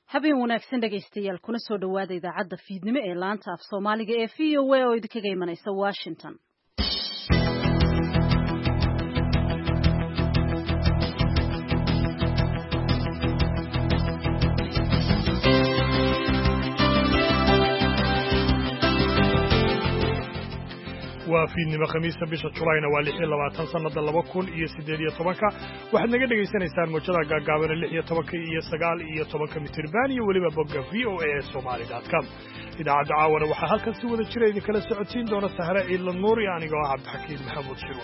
habeen wanaagsan dhegaystayaal kuna soo dhawaada idaacadda fiidnimo ee laanta af Soomaaliga ee VOA oo idinkaga imanaysa Washington. waa fiidnimo khamiista bisha Julayna waa 26 sanada 2018 waxaad naga dhageysanaysaan mowjada gaagaaban 16 iyo 9 iyo 10 mitirban iyo waliba bogga voa.somali.com idaacadda caawana waxaa halkan si wada jira idin kala socodsiin doona Sahra Ciidla Nuur iyo anigoo ah Cabdixakiin Maxamuud Shirwa.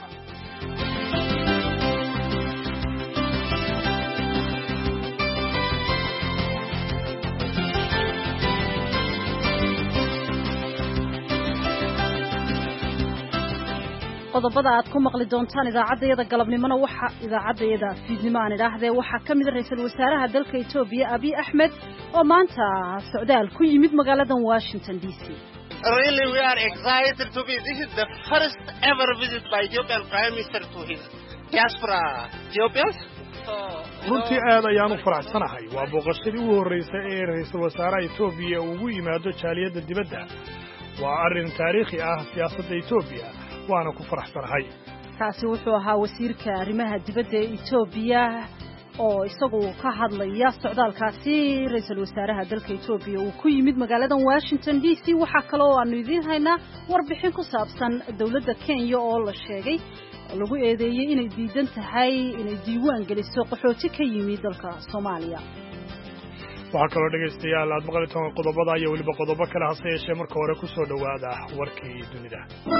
qodobada aad ku maqli doontaan idaacadda galabnimona waxa idaacadda fiidnimo aan idhaahdee waxa ka mid ah ra'iisul wasaaraha dalka Itoobiya Abiy Ahmed oo maanta socdaal ku yimid magaalada Washington DC. Really we are excited to be this is the first ever visit by Ethiopian Prime Minister to his diaspora Ethiopians. runtii aad ayaan u faraxsanahay waa booqashadii ugu horeysay ee ra'iisul wasaaraha Itoobiya ugu yimaado jaaliyadda dibadda waa arrin taariikhi ah siyaasadda Itoobiya waana ku faraxsanahay. kaasi wuxuu ahaa wasiirka arrimaha dibadda ee Itoobiya oo isagu ka hadlaya socdaalkaasi ra'iisul wasaaraha dalka Itoobiya uu ku yimid magaalada Washington DC. waxa kale oo aanu idin haynaa warbixin ku saabsan dawladda Kenya oo la sheegay lagu eedeeyay inay diidan tahay inay diiwaan geliso qaxooti ka yimid dalka Soomaaliya. waxaa kaloo dhegaystayaal aad maqli doontaan qodobada iyo waliba qodobo kale hase yeeshee marka hore ku soo dhawaada warkii dunida.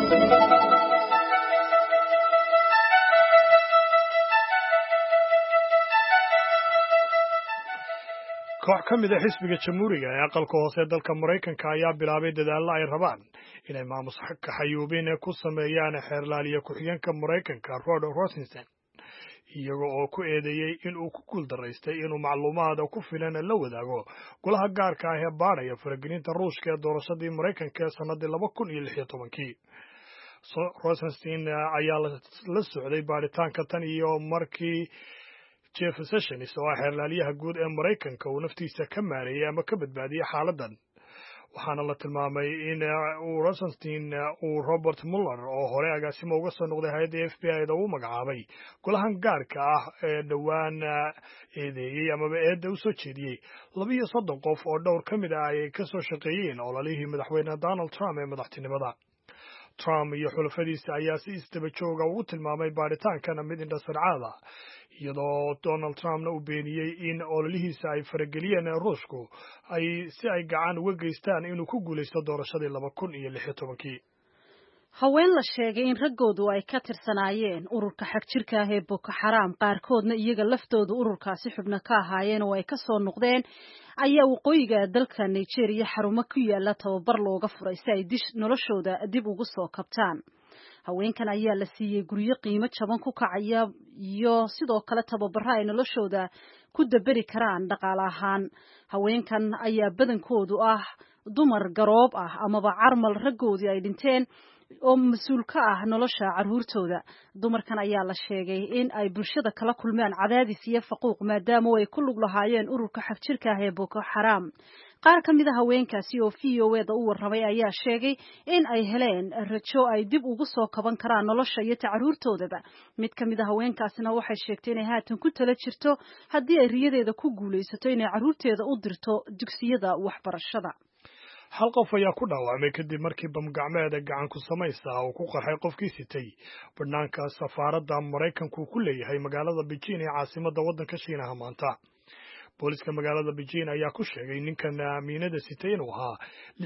koox ka mid ah xisbiga jamhuuriga ee aqalka hoose ee dalka Mareykanka ayaa bilaabay dadaallo ay rabaan inay maamus xayuubin ku sameeyaan xeerlaaliye ku-xigeenka Mareykanka Rod Rosenstein iyaga oo ku eedeeyay in uu ku guuldaraystay inuu macluumaad ku filan la wadaago golaha gaarka ah ee baadhaya faragelinta Ruushka ee doorashadii Mareykanka ee sanadii 2016. Rosenstein ayaa la socday baaritaanka tan iyo markii Jeff Sessions oo xeerlaaliyaha guud ee Mareykanka uu naftiisa ka maareeyay ama ka badbaadiyay xaaladdan. waxaana la tilmaamay in Rosenstein uu Robert Mueller oo hore agaasimo uga soo noqday hay'adda FBI-da uu magacaabay golahan gaarka ah ee dhawaan eedeeyay amaba eedda u soo jeediyey 32 qof oo dhowr ka mid ah ay ka soo shaqeeyeen ololihii madaxweyne Donald Trump ee madaxtinimada. Trump iyo xulafadiisa ayaa si istaba jooga ugu tilmaamay baaritaankan mid indhasarcaad ah iyadoo Donald Trumpna uu beeniyey in ololihiisa ay farageliyeen Ruushku si ay gacan uga geystaan inuu ku guuleysto doorashadii 2016. haween la sheegay in raggoodu ay ka tirsanaayeen ururka xagjirka ah ee Boko Haram qaarkoodna iyaga laftoodu ururkaasi xubno ka ahaayeen oo ay ka soo noqdeen ayaa waqooyiga dalka Nigeria xarumo ku yaala tababar looga furay si ay noloshooda dib ugu soo kabtaan. haweenkan ayaa la siiyey guryo qiimo jaban ku kacaya iyo sidoo kale tababaro ay noloshooda ku dabari karaan dhaqaale ahaan. haweenkan ayaa badankoodu ah dumar garoob ah amaba carmal raggoodii ay dhinteen oo mas'uul ka ah nolosha carruurtooda. dumarkan ayaa la sheegay in ay bulshada kala kulmaan cadaadis iyo faquuq maadaama ay ku lug lahaayeen ururka xagjirka ah ee Boko Haram. qaar ka mid ah haweenkaasi oo VOA-da u warramay ayaa sheegay in ay heleen rajo ay dib ugu soo kaban karaan nolosha iyo carruurtoodaba. mid ka mid ah haweenkaasina waxay sheegtay inay haatan ku tala jirto haddii ay riyadeeda ku guulaysato inay carruurteeda u dirto dugsiyada waxbarashada. hal qof ayaa ku dhaawacmay kadib markii bam gacmeed gacan ku samaysa uu ku qarxay qofkii sitay banaanka safaaradda Mareykanku ku leeyahay magaalada Beijing ee caasimadda waddanka Shiinaha maanta. booliska magaalada Beijing ayaa ku sheegay ninkan amiinada sitay inuu ahaa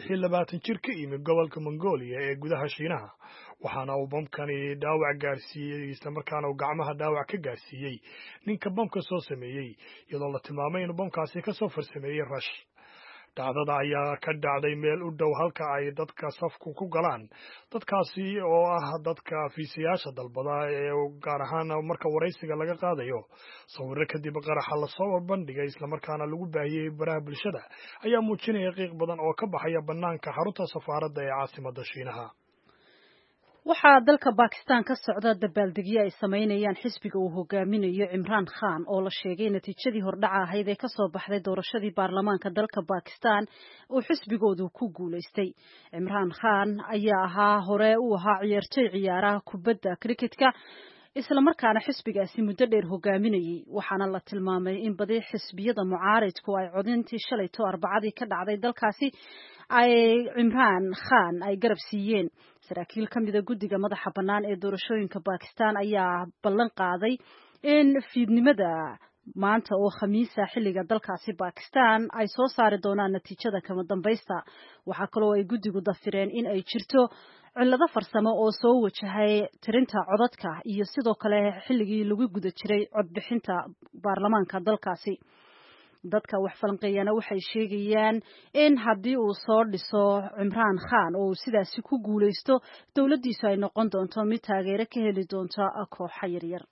26 jir ka yimid gobolka Mongolia ee gudaha Shiinaha waxaana uu bamkani dhaawac gaarsiiyey isla markaana uu gacmaha dhaawac ka gaarsiiyey ninka bamka soo sameeyay iyadoo la tilmaamay inuu bamkaasi ka soo farsameeyay rash. dhacdada ayaa ka dhacday meel u dhow halka ay dadka safku ku galaan dadkaasi oo ah dadka fiisayaasha dalbada ee gaar ahaan marka waraysiga laga qaadayo. sawirro kadib qaraxa la soo bandhigay isla markaana lagu baahiyey baraha bulshada ayaa muujinaya qiiq badan oo ka baxaya banaanka xarunta safaaradda ee caasimadda Shiinaha. waxaa dalka Pakistan ka socda dabaaldegyo ay sameynayaan xisbiga uu hogaaminayo Imran Khan oo la sheegay natiijadii hordhaca ahayd ee ka soo baxday doorashadii baarlamaanka dalka Pakistan oo xisbigoodu ku guuleystay. Imran Khan ayaa hore u ahaa ciyaartoy ciyaaraha kubadda cricketka isla markaana xisbigaasi muddo dheer hogaaminayay, waxaana la tilmaamay in badi xisbiyada mucaaridku ay codintii shalayto Arbacadii ka dhacday dalkaasi ay Imran Khan ay garab siiyeen. saraakiil ka mid ah guddiga madaxa bannaan ee doorashooyinka Pakistan ayaa ballan qaaday in fiidnimada maanta oo Khamiisa xilliga dalkaasi Pakistan ay soo saari doonaan natiijada kama dambaysta. waxaa kaloo ay guddigu dafireen in ay jirto cillado farsamo oo soo wajahay tirinta codadka iyo sidoo kale xilligii lagu guda jiray codbixinta baarlamaanka dalkaasi. dadka wax falanqeeyana waxay sheegayaan in haddii uu soo dhiso Imran Khan oo sidaasi ku guuleysto dawladdiisu ay noqon doonto mid taageero ka heli doonta kooxo yaryar.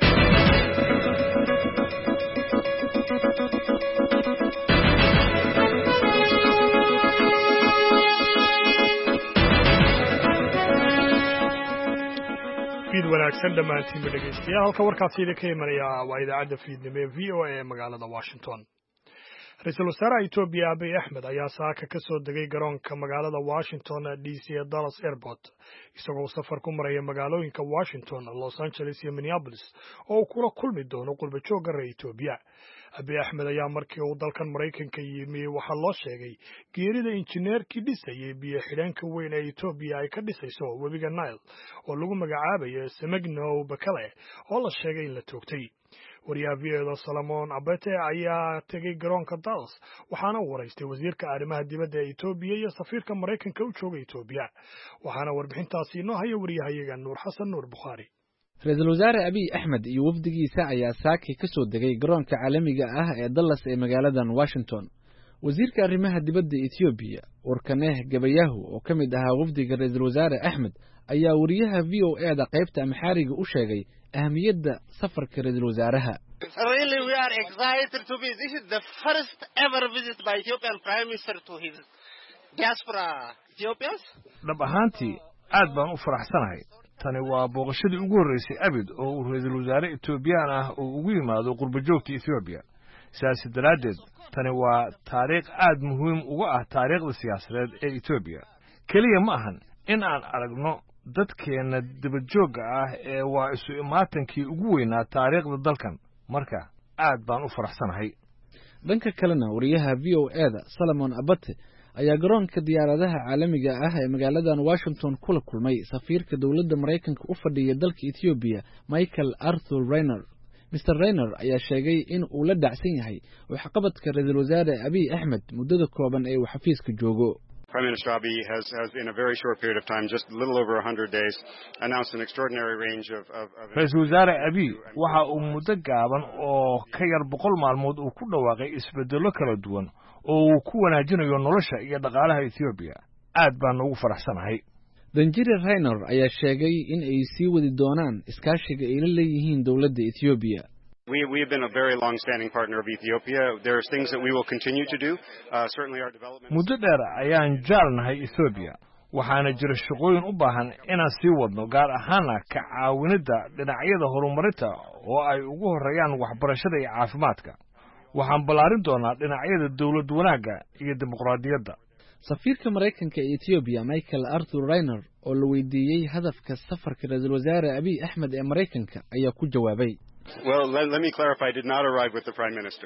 fiid wanaagsan dhammaantiin dhegeystayaal halka warkaasi idinka imanaya waa idaacadda fiidnimo ee VOA ee magaalada Washington. Ra'iisul Wasaaraha Itoobiya Abiy Ahmed ayaa saaka ka soo degay garoonka magaalada Washington DC ee Dallas Airport isagoo safar ku maraya magaalooyinka Washington, Los Angeles iyo Minneapolis oo uu kula kulmi doono qurbo-joogga reer Itoobiya. Abiy Ahmed ayaa markii uu dalkan Maraykanka yimi waxaa loo sheegay geerida injineerkii dhisayay biyo xidheenka weyn ee Itoobiya ay ka dhisayso webiga Nile oo lagu magacaabayo Semignow Bekele oo la sheegay in la toogtay. wariyaha VOAda Solomon Abete ayaa tegay garoonka Dallas waxaana uu waraystay wasiirka arrimaha dibadda ee Itoobiya iyo safiirka Maraykanka u jooga Itoobiya. waxaana warbixintaasi inoo haya wariyahayaga Nuur Xasan Nuur Bukhari. Ra'iisul Wasaare Abiy Ahmed iyo wafdigiisa ayaa saaki ka soo degay garoonka caalamiga ah ee Dallas ee magaaladan Washington. wasiirka arrimaha dibadda Itoobiya Warkaneh Gabayahu oo ka mid ahaa wafdiga Ra'iisul Wasaare Ahmed ayaa wariyaha VOAda qaybta Amxaariga u sheegay ahamiyadda safarka Ra'iisul Wasaaraha. Really, we are excited to be. This is the first ever visit by Ethiopian Prime Minister to his diaspora Ethiopians. Dhab ahaantii aad baan u faraxsanahay. Tani waa booqashadii ugu horeysay abid oo uu Ra'iisul Wasaare Ethiopian ah oo ugu yimaado qurbo-joogta Ethiopia. sidaas daraadeed tani waa taariikh aad muhiim uga ah taariikhda siyaasadeed ee Ethiopia. kaliya ma ahan in aan aragno dadkeena dibadjoogga ah ee waa isu imaatankii ugu weynaa taariikhda dalkan. marka aad baan u faraxsanahay. dhanka kalena wariyaha VOAda Solomon Abate ayaa garoonka diyaaradaha caalamiga ah ee magaaladan Washington kula kulmay safiirka dawladda Maraykanka u fadhiya dalka Ethiopia Michael Arthur Reiner. Mr. Reiner ayaa sheegay in uu la dhacsan yahay waxqabadka Ra'iisul Wasaare Abiy Ahmed muddada kooban ee uu xafiiska joogo. Prime Minister Abiy has in a very short period of time, just a little over 100 days, announced an extraordinary range of Ra'iisul Wasaare Abiy waxa uu muddo gaaban oo ka yar 100 maalmood uu ku dhawaaqay isbeddello kala duwan oo uu ku wanaajinayo nolosha iyo dhaqaalaha Ethiopia. aad baan ugu faraxsanahay. Danjire Reiner ayaa sheegay in ay sii wadi doonaan iskaashiga ay la leeyihiin dawladda Ethiopia. We have been a very long-standing partner of Ethiopia. There are things that we will continue to do. Certainly our development. Muddo dheer ayaan jaalnahay Ethiopia. waxaana jira shaqooyin u baahan inaan sii wadno gaar ahaana ka caawinida dhinacyada horumarinta oo ay ugu horeeyaan waxbarashada iyo caafimaadka. waxaan ballaarin doonaa dhinacyada dawlad wanaagga iyo dimuqraadiyadda. safiirka Maraykanka ee Ethiopia Michael Arthur Reiner oo la weydiiyay hadafka safarka Ra'iisul Wasaare Abiy Ahmed ee Maraykanka ayaa ku jawaabay. Well, let me clarify. I did not arrive with the Prime Minister.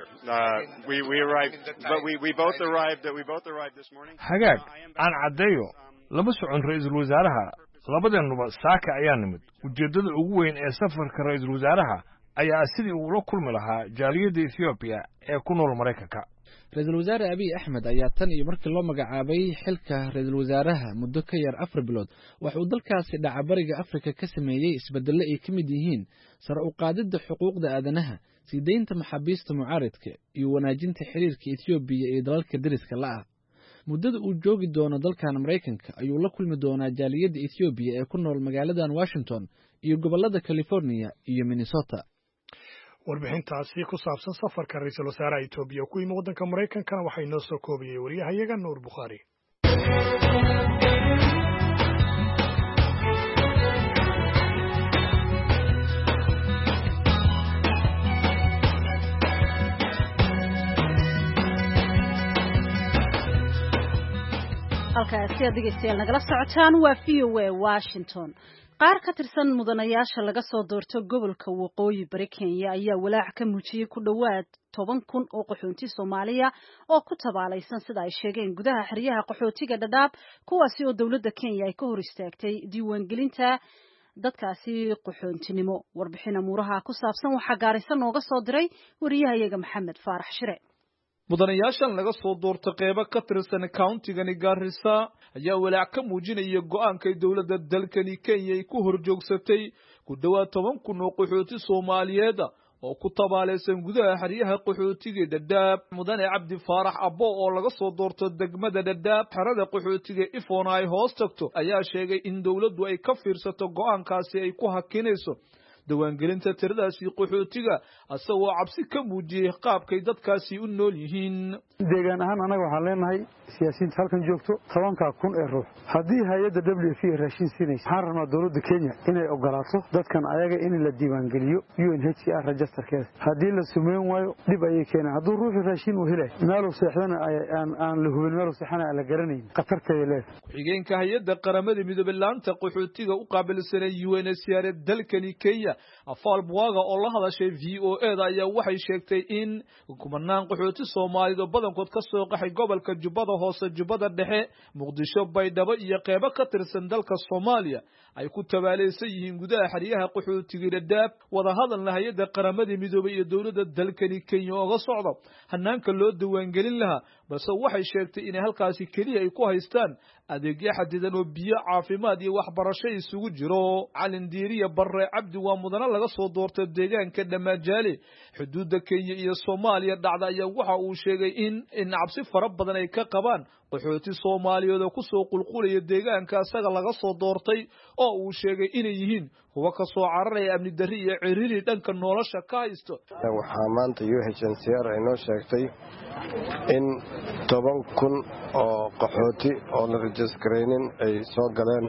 We arrived, but we both arrived this morning. hagaag aan caddeeyo lama socon Ra'iisul Wasaaraha labadeenuba saaka ayaa nimid. ujeeddada ugu weyn ee safarka Ra'iisul Wasaaraha ayaa sidii uu la kulmi lahaa jaaliyadda Ethiopia ee ku nool Maraykanka. Ra'iisul Wasaare Abiy Ahmed ayaa tan iyo markii loo magacaabay xilka Ra'iisul Wasaaraha muddo ka yar 4 bilood waxa uu dalkaasi dhaca bariga Afrika ka sameeyay isbeddello ay ka mid yihiin sare u qaadida xuquuqda aadanaha, sii deynta maxaabiista mucaaradka iyo wanaajinta xiriirka Ethiopia iyo dalalka deriska la ah. muddada uu joogi doono dalkan Maraykanka ayuu la kulmi doonaa jaaliyadda Ethiopia ee ku nool magaaladan Washington iyo gobollada California iyo Minnesota. warbixintaasi ku saabsan safarka Ra'iisul Wasaaraha Itoobiya ku yimid waddanka Maraykankana waxaa inoo soo koobiyay wariyahayaga Nuur Bukhari. halkaasi aad dhegeystayaal nagala socotaan waa VOA Washington. qaar ka tirsan mudanayaasha laga soo doorto gobolka waqooyi bari Kenya ayaa walaac ka muujiyay ku dhawaad 10,000 oo qaxoonti Soomaaliya oo ku tabaalaysan sida ay sheegeen gudaha xeryaha qaxootiga Dadaab kuwaasi oo dawladda Kenya ay ka hor istaagtay diiwaangelinta dadkaasi qaxoontinimo. warbixin amuuraha ku saabsan waxa gaaraysan nooga soo diray wariyahayaga Maxamed Faarax Shire. mudanayaashan laga soo doortay qeybo ka tirsan county-gani Garissa ayaa walaac ka muujinaya go'aanka dawladda dalkani Kenya ay ku horjoogsatay ku dhawaad 10,000 oo qaxooti Soomaaliyeed oo ku tabaalaysan gudaha xeryaha qaxootiga Dadaab. mudane Cabdi Faarax Abbo oo laga soo doortay degmada Dadaab xerada qaxootiga Ifon ay hoos tagto ayaa sheegay in dawladdu ay ka fiirsato go'aankaasi ay ku hakinayso diiwaangelinta tiradaasi qaxootiga asagoo cabsi ka muujiyay qaabkay dadkaasi u nool yihiin. deegaan ahaan anaga waxaan leenahay siyaasiyiinta halkan joogto 10,000 ee ruux haddii hay'adda WFP raashin siinayso waxaan rabnaa dawladda Kenya inay ogolaato dadkan ayaga in la diiwaangeliyo UNHCR registerkeeda haddii la sameyn waayo dib ayay keenaan hadduu ruuxu raashin uu helay meel uu seexdana aan la hubin meel uu seexana la garanayn qatarkeeda leed ku-xigeenka hay'adda qaramada midoobay laanta qaxootiga u qaabilsan UNHCR dalkani Kenya Afal Bwaga oo la hadashay VOA ayaa waxay sheegtay in kumanaan qaxooti Soomaaliyeed oo badankood ka soo qaxay gobolka Jubbada Hoose, Jubbada Dhexe, Muqdisho, Baydhabo iyo qeybo ka tirsan dalka Soomaaliya ay ku tabaalaysan yihiin gudaha xeryaha qaxootiga Dadaab. wada hadalna hay'adda qaramada midoobay iyo dawladda dalkani Kenya oo socdo hanaanka loo diiwaangelin lahaa balse waxay sheegtay in halkaasi kaliya ay ku haystaan adeegyo xadidan oo biyo, caafimaad iyo waxbarasho isugu jiro. Calin Diiriya Barre Cabdi waa mudane laga soo doortay deegaanka Dhamajaale xuduudda Kenya iyo Soomaaliya dhacda ayaa waxa uu sheegay in cabsi fara badan ay ka qabaan qaxooti Soomaaliyeed oo ku soo qulqulaya deegaanka asaga laga soo doortay oo uu sheegay inay yihiin kuwa ka soo cararaya amni darri iyo ciriiri dhanka nolosha ka haysto. waxaa maanta UNHCR ay noo sheegtay in 10,000 oo qaxooti oo la rejistreynin ay soo galeen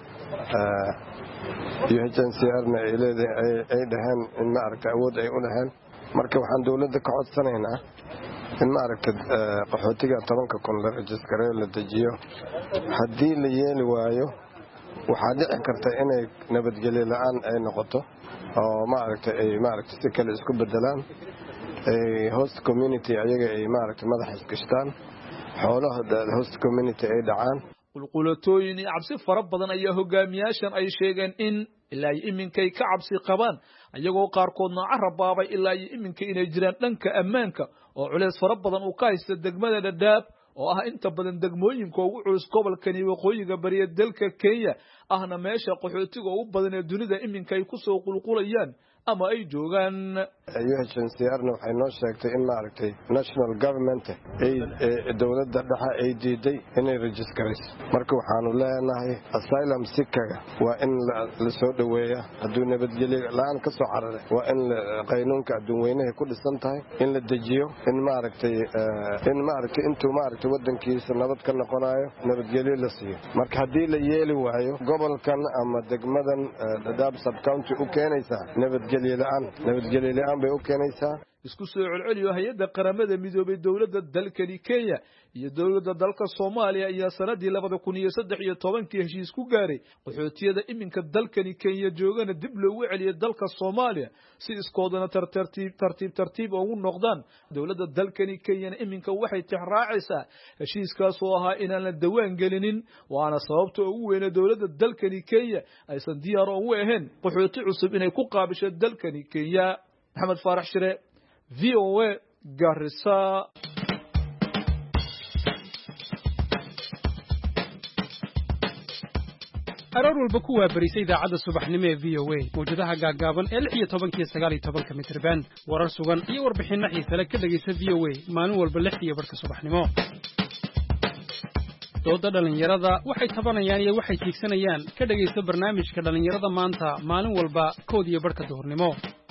UNHCR-na ay dhaheen in maaragtay awood ay u dhaheen. marka waxaan dawladda ka codsanaynaa in maaragtay qaxootiga 10,000 la rejistareeyo la dejiyo haddii la yeeli waayo waxaa dhici karta inay nabadgelyo la'aan ay noqoto oo maaragtay si kale isku bedelaan host community ayaga ay maaragtay madaxa iskashtaan xoolaha host community ay dhacaan. qulqulatooyin iyo cabsi fara badan ayaa hogaamiyaashan ay sheegeen in ilaa iminkay ka cabsi qabaan ayagoo qaarkoodna carabaabay ilaa iminka inay jiraan dhanka ammaanka oo culeys fara badan uu ka haysta degmada Dadaab oo ah inta badan degmooyinka ugu culus gobolkani waqooyiga bariya dalka Kenya ahna meesha qaxootiga ugu badan ee dunida iminka ay ku soo qulqulayaan ama ay joogaan. UNHCR-na waxay noo sheegtay in maaragtay national government ay dawladda dhexe ay diiday inay registrayso. marka waxaanu leenahay asylum seeker waa in la soo dhaweeya hadduu nabadgelyo la'aan ka soo cararay waa in qaynuunka adduunweynaha ku dhisan tahay in la dejiyo in maaragtay intuu maaragtay wadankiisa nabad ka noqonayo nabadgelyo la siiyo. marka haddii la yeeli waayo gobolkan ama degmadan Dadaab sub-county u keenaysaa nabadgelyo la'aan bay u keenaysaa. isku soo celceliyo hay'adda qaramada midoobay dawladda dalkani Kenya iyo dawladda dalka Soomaaliya ayaa sanadii 2013 heshiis ku gaaray qaxootiyada iminka dalkani Kenya joogana dib loogu celiyay dalka Soomaaliya si iskoodana tartiib ugu noqdaan. dawladda dalkani Kenya iminka waxay tixraacaysaa heshiiskaas oo ahaa inaan la dawaan gelinin waana sababta ugu weyn ee dawladda dalkani Kenya aysan diyaar ugu ahayn qaxooti cusub inay ku qaabisho dalkani Kenya. Maxamed Faarax Shire VOA Garissa. aroor walba ku waabarisay idaacadda subaxnimo ee VOA mawjadaha gaagaaban ee 16 iyo 19 mitirban warar sugan iyo warbixinno xiiso leh ka dhageysa VOA maalin walba 6:00 subaxnimo. dooda dhalinyarada waxay tabanayaan iyo waxay tiigsanayaan ka dhageysa barnaamijka dhalinyarada maanta maalin walba 1:00 duhurnimo.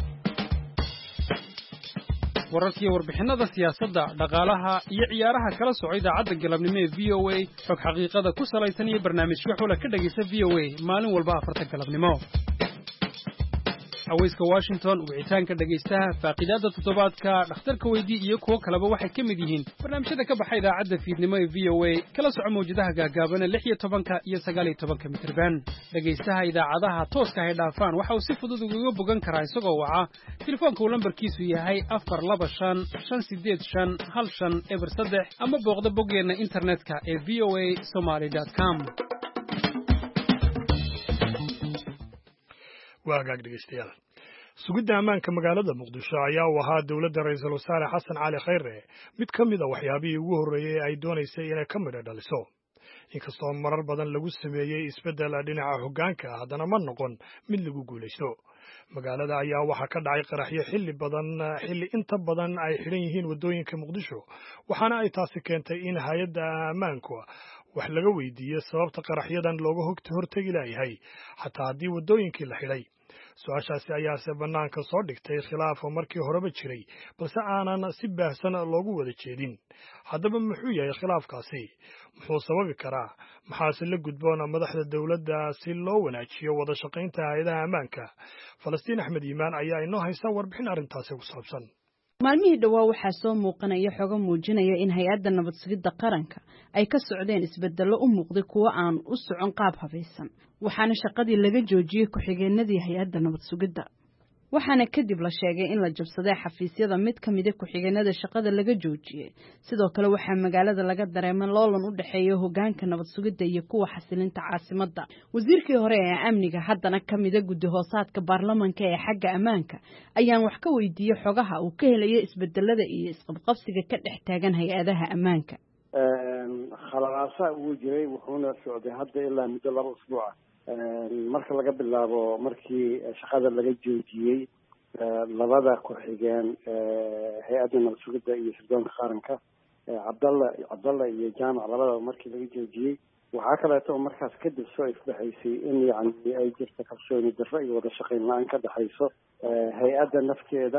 wararkii warbixinada siyaasadda, dhaqaalaha iyo ciyaaraha kala socda idaacadda galabnimo ee VOA xog xaqiiqada ku salaysan iyo barnaamijyo xula ka dhageysa VOA maalin walba 4 galabnimo. haweyska Washington wicitaanka dhageystaha faaqidaada toddobaadka dhakhtarka weydii iyo kuwa kaleba waxay ka mid yihiin barnaamijyada ka baxay idaacadda fiidnimo ee VOA kala soco mawjadaha gaagaaban 16 iyo 19 mitirban dhageystaha idaacadaha tooska ah dhaafaan waxa uu si fudud uga bogan karaa isagoo waca telefoonka lambarkiisu yahay 425 ama booqda boggeena internetka ee voasomali.com. waagaag dhegeystayaal sugidda ammaanka magaalada muqdisho ayaa u ahaa dowladda ra-iisul wasaare xasan cali khayre mid ka mid a waxyaabihii ugu horreeyey ay doonaysay inay ka midho dhaliso inkastoo marar badan lagu sameeyey isbeddel dhinaca hoggaanka haddana ma noqon mid lagu guulaysto magaalada ayaa waxaa ka dhacay qaraxyo xilli inta badan ay xidhan yihiin waddooyinka muqdisho waxaana ay taasi keentay in hay-adda ammaanku wax laga weydiiyo sababta qaraxyadan looga hortegi laayahay xataa haddii waddooyinkii la xidhay su-aashaasi ayaase bannaanka soo dhigtay khilaaf markii horeba jiray balse aanan si baahsan loogu wada jeedin haddaba muxuu yahay khilaafkaasi muxuu sababi karaa maxaase la gudboon madaxda dowladda si loo wanaajiyo wada shaqaynta hay-adaha ammaanka falastiin axmed iimaan ayaa inoo haysa warbixin arrintaasi ku saabsan maalmihii dhowaa waxaa soo muuqanaya xogo muujinaya in hay-adda nabad sugidda qaranka ay ka socdeen isbedello u muuqday kuwo aan u socon qaab habaysan waxaana shaqadii laga joojiyey ku-xigeenadii hay-adda nabad sugidda waxaana kadib la sheegay in la jabsaday xafiisyada mid ka mid ah ku-xigeenada shaqada laga joojiyey sidoo kale waxaa magaalada laga dareemay loolan u dhaxeeya hoggaanka nabad sugidda iyo kuwa xasilinta caasimadda wasiirkii hore ee amniga haddana ka mid ah guddi hoosaadka baarlamanka ee xagga ammaanka ayaan wax ka weydiiyey xogaha uu ka helaya isbedelada iyo isqabqabsiga ka dhex taagan hay-adaha ammaanka khaladaasa uu jiray wuxuuna socday hadda ilaa muddo 2 usbuuc ah marka laga bilaabo markii shaqada laga joojiyey labada ku-xigeen hay-adda nabad sugidda iyo sirdoonka qaranka cabdalla iyo jaamac labadaba markii laga joojiyey waxaa kaleeto oo markaas kadib soo ifbaxaysay in yacni ay jirto kalsooni darro iyo wada shaqayn la-aan ka dhexayso hay-adda nafteeda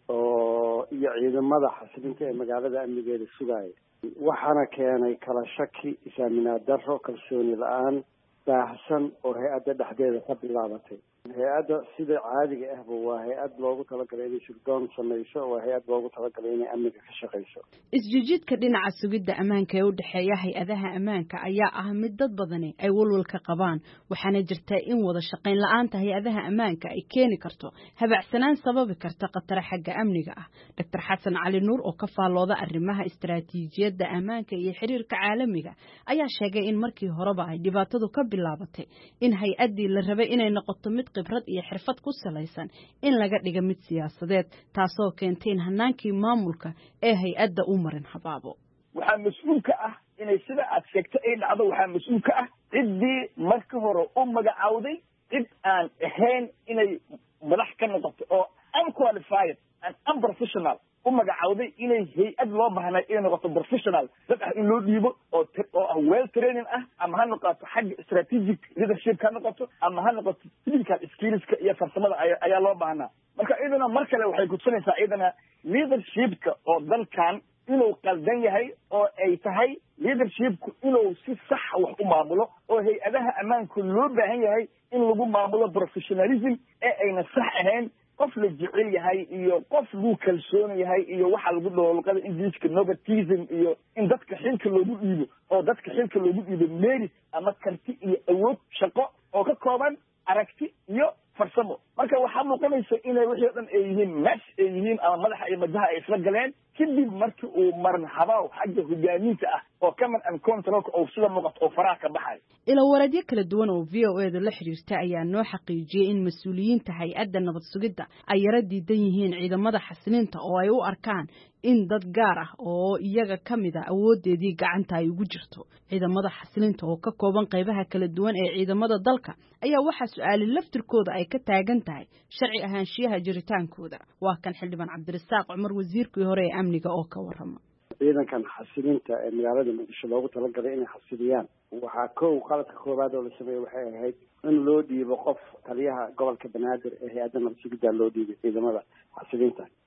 oo iyo ciidamada xasilinta ee magaalada amnigeeda sugaaya waxaana keenay kala shaki isaaminaad darro kalsooni la-aan baahsan oo hay-adda dhexdeeda ka bilaabatay hay-adda sida caadiga ahba waa hay-ad loogu talagalay inay sirdoon samayso waa hay-ad loogu talagalay inay amniga ka shaqayso isjijiidka dhinaca sugidda ammaanka ee u dhexeeya hay-adaha ammaanka ayaa ah mid dad badani ay walwalka qabaan waxaana jirta in wada shaqayn la-aanta hay-adaha ammaanka ay keeni karto habacsanaan sababi karta khataro xagga amniga ah Dr. Xasan Cali Nuur oo ka faallooda arrimaha istiraatiijiyadda ammaanka iyo xiriirka caalamiga ayaa sheegay in markii horeba ay dhibaatadu ka bilaabatay in hay-addii la rabay inay noqoto mid khibrad iyo xirfad ku salaysan in laga dhiga mid siyaasadeed taasoo keentay in hanaankii maamulka ee hay-adda u marin habaabo waxaa mas-uul ka ah inay sida aad sheegtay ay dhacdo waxaa mas-uul ka ah ciddii marka hore u magacawday cid aan ahayn inay madax ka noqoto oo unqualified and unprofessional u magacawday inay hay-ad loo baahnay inay noqoto professional dad ah in loo dhiibo oo well training ah ama ha noqoto xagga strategic leadership ka noqoto ama ha noqoto technical skillska iyo farsamada ayaa loo baahnaa marka iyadana mar kale waxay kutusinaysaa iyadana leadershipka oo dalkan inuu qaldan yahay oo ay tahay leadershipku inuu si sax wax u maamulo oo hay-adaha ammaanku loo baahan yahay in lagu maamulo professionalism ee ayna sax ahayn qof la jecel yahay iyo qof lagu kalsoon yahay iyo waxa lagu dhaho luqada ingiriiska nepotism iyo in dadka xilka loogu dhiibo oo dadka xilka loogu dhiibo merit ama karti iyo awood shaqo oo ka kooban aragti iyo farsamo marka waxaa muuqanaysa inay wixii dhan ay yihiin mesh ay yihiin ama madaxa iyo madaha ay isla galeen kadib markii uu marin habaaw xagga hogaaminta ah oo command and controlka oo sida muuqato oo faraha ka baxay ila waradyo kala duwan oo VOA-da la xiriirta ayaa noo xaqiijiyay in mas'uuliyiinta hay-adda nabad sugidda ay yara diidan yihiin ciidamada xasilinta oo ay u arkaan in dad gaar ah oo iyaga ka mid ah awoodeedii gacanta ay ugu jirto ciidamada xasilinta oo ka kooban qaybaha kala duwan ee ciidamada dalka ayaa waxa su'aali laftirkooda ay ka taagan tahay sharci ahaanshiyaha jiritaankooda waa kan xildhibaan Cabdirasaaq Cumar wasiirkii hore ee amniga oo ka warrama ciidankan xasilinta ee magaalada muqdisho loogu talagalay inay xasiliyaan waxaa kow qaladka koowaad oo la sameeyey waxay ahayd in loo dhiibo qof taliyaha gobolka banaadir ee hay-adda nabad sugidda loo dhiibay ciidamada xasilinta